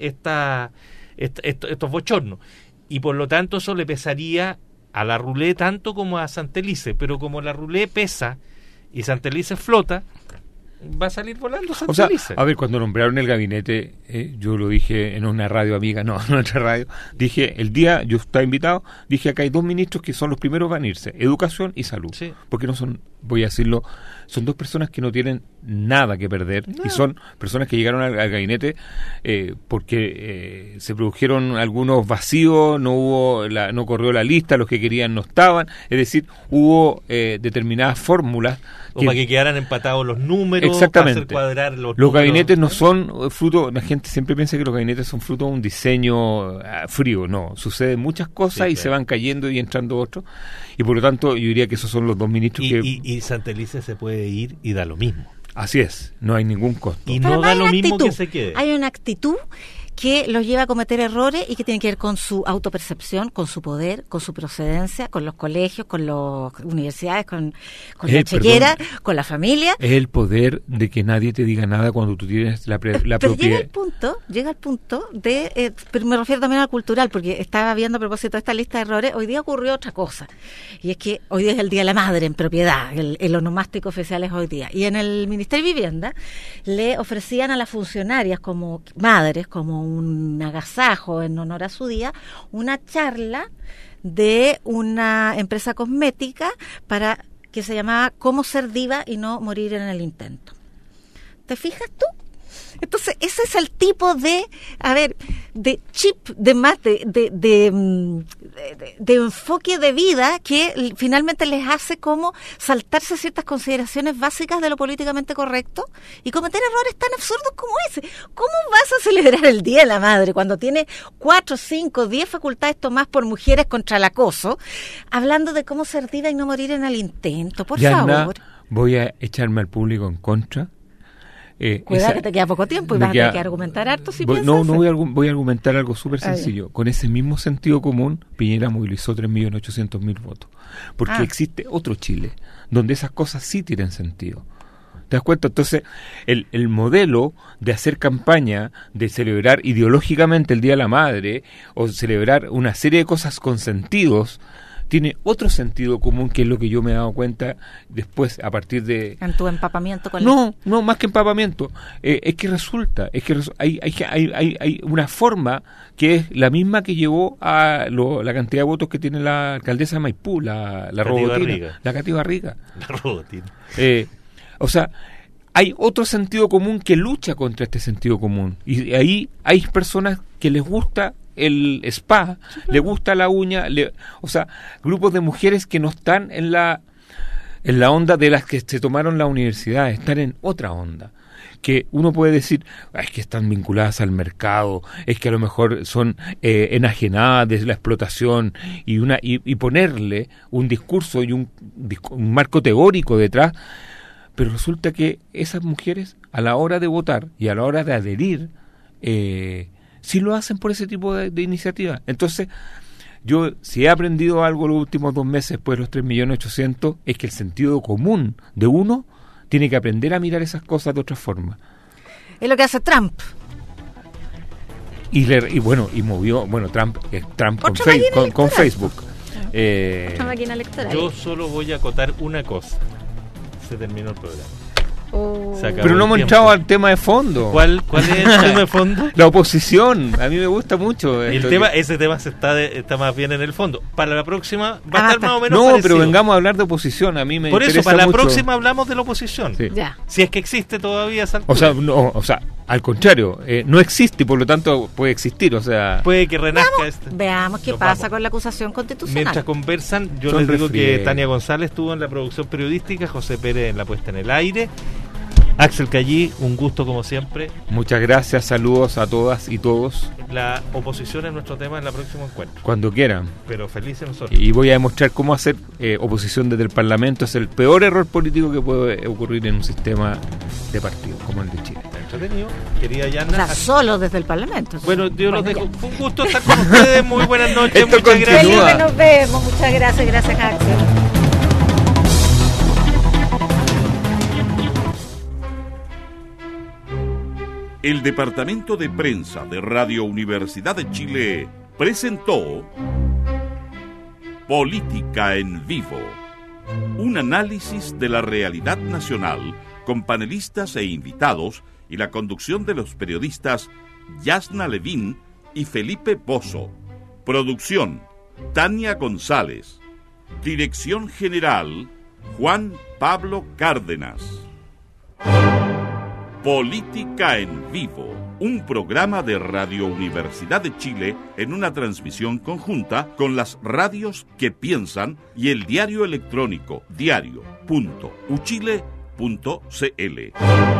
S2: estos bochornos, y por lo tanto eso le pesaría a la roulette tanto como a Santelice, pero como la roulette pesa y Santelice flota, va a salir volando Santelice.
S7: O sea, a ver, cuando nombraron el gabinete, yo lo dije en una radio amiga, no, en otra radio, dije, el día, yo estaba invitado, dije, acá hay 2 ministros que son los primeros que van a irse, educación y salud, sí. Porque no son, voy a decirlo, son 2 personas que no tienen nada que perder, y son personas que llegaron al gabinete porque se produjeron algunos vacíos, no corrió la lista, los que querían no estaban, es decir, hubo determinadas fórmulas
S2: o para que quedaran empatados los números,
S7: exactamente,
S2: para hacer cuadrar
S7: los gabinetes no son fruto, la gente siempre piensa que los gabinetes son fruto de un diseño frío, no, suceden muchas cosas, sí, y claro, se van cayendo y entrando otros, y por lo tanto yo diría que esos son los 2 ministros
S2: y Santelice se puede ir y da lo mismo.
S7: Así es, no hay ningún costo.
S2: Y no da lo mismo que se quede.
S3: Hay una actitud que los lleva a cometer errores y que tienen que ver con su autopercepción, con su poder, con su procedencia, con los colegios, con las universidades, con la chequera, con la familia.
S7: Es el poder de que nadie te diga nada cuando tú tienes la propiedad.
S3: Llega al punto de, pero me refiero también al cultural, porque estaba viendo a propósito de esta lista de errores, hoy día ocurrió otra cosa, y es que hoy día es el Día de la Madre en propiedad, el onomástico oficial es hoy día, y en el Ministerio de Vivienda le ofrecían a las funcionarias como madres, como un agasajo en honor a su día, una charla de una empresa cosmética para que se llamaba Cómo ser diva y no morir en el intento. ¿Te fijas tú? Entonces, ese es el tipo de chip, de enfoque de vida que finalmente les hace como saltarse ciertas consideraciones básicas de lo políticamente correcto y cometer errores tan absurdos como ese. ¿Cómo vas a celebrar el Día de la Madre cuando tiene 4, 5, 10 facultades tomadas por mujeres contra el acoso, hablando de cómo ser diva y no morir en el intento? Por favor.
S7: Voy a echarme al público en contra.
S3: Cuidado que te queda poco tiempo y vas a tener que argumentar harto si piensas.
S7: Voy a argumentar algo súper sencillo. Con ese mismo sentido común, Piñera movilizó 3.800.000 votos. Porque existe otro Chile, donde esas cosas sí tienen sentido. ¿Te das cuenta? Entonces, el modelo de hacer campaña, de celebrar ideológicamente el Día de la Madre, o celebrar una serie de cosas con sentidos, tiene otro sentido común, que es lo que yo me he dado cuenta después, a partir de...
S3: ¿En tu empapamiento con
S7: No, más que empapamiento. Es que hay una forma que es la misma que llevó a la cantidad de votos que tiene la alcaldesa de Maipú, la Robotina. La Cati Barriga.
S2: La Robotina.
S7: O sea, hay otro sentido común que lucha contra este sentido común. Y ahí hay personas que les gusta el spa, le gusta la uña, o sea, grupos de mujeres que no están en la onda de las que se tomaron la universidad, están en otra onda, que uno puede decir, es que están vinculadas al mercado, es que a lo mejor son enajenadas de la explotación, y ponerle un discurso y un marco teórico detrás, pero resulta que esas mujeres, a la hora de votar y a la hora de adherir, sí lo hacen por ese tipo de iniciativas. Entonces, yo si he aprendido algo los últimos 2 meses después de los 3.800.000, es que el sentido común de uno tiene que aprender a mirar esas cosas de otra forma.
S3: Es lo que hace Trump.
S7: Trump con Facebook.
S3: Otra máquina electoral.
S2: Yo solo voy a acotar una cosa. Se terminó el programa.
S7: Pero no hemos entrado al tema de fondo.
S2: ¿Cuál es el tema de fondo?
S7: La oposición. A mí me gusta mucho.
S2: Ese tema está más bien en el fondo. Para la próxima va a estar más o menos parecido.
S7: Pero vengamos a hablar de oposición. A mí me
S2: Por
S7: interesa
S2: eso, para
S7: mucho.
S2: la próxima hablamos de la oposición.
S7: Sí.
S3: Ya.
S2: Si es que existe todavía esa altura.
S7: O sea, al contrario, no existe y por lo tanto puede existir. O sea,
S2: puede que renazca
S3: Veamos qué pasa con la acusación constitucional.
S2: Mientras conversan, yo les digo que Tania González estuvo en la producción periodística, José Pérez en la puesta en el aire. Axel Callí, un gusto como siempre.
S7: Muchas gracias, saludos a todas y todos.
S2: La oposición es nuestro tema en el próximo encuentro.
S7: Cuando quieran.
S2: Pero felices nosotros.
S7: Y voy a demostrar cómo hacer oposición desde el Parlamento. Es el peor error político que puede ocurrir en un sistema de partido como el de Chile.
S2: Entretenido, querida Yana.
S3: O sea, solo desde el Parlamento.
S2: Bueno, Dios los dejo. Fue un gusto estar con ustedes. Muy buenas noches. Muchas gracias.
S3: Felipe, nos vemos. Muchas gracias. Gracias, Axel.
S1: El Departamento de Prensa de Radio Universidad de Chile presentó Política en Vivo, un análisis de la realidad nacional con panelistas e invitados y la conducción de los periodistas Yasna Levin y Felipe Pozo. Producción, Tania González. Dirección General, Juan Pablo Cárdenas. Política en Vivo, un programa de Radio Universidad de Chile en una transmisión conjunta con las radios que piensan y el diario electrónico diario.uchile.cl.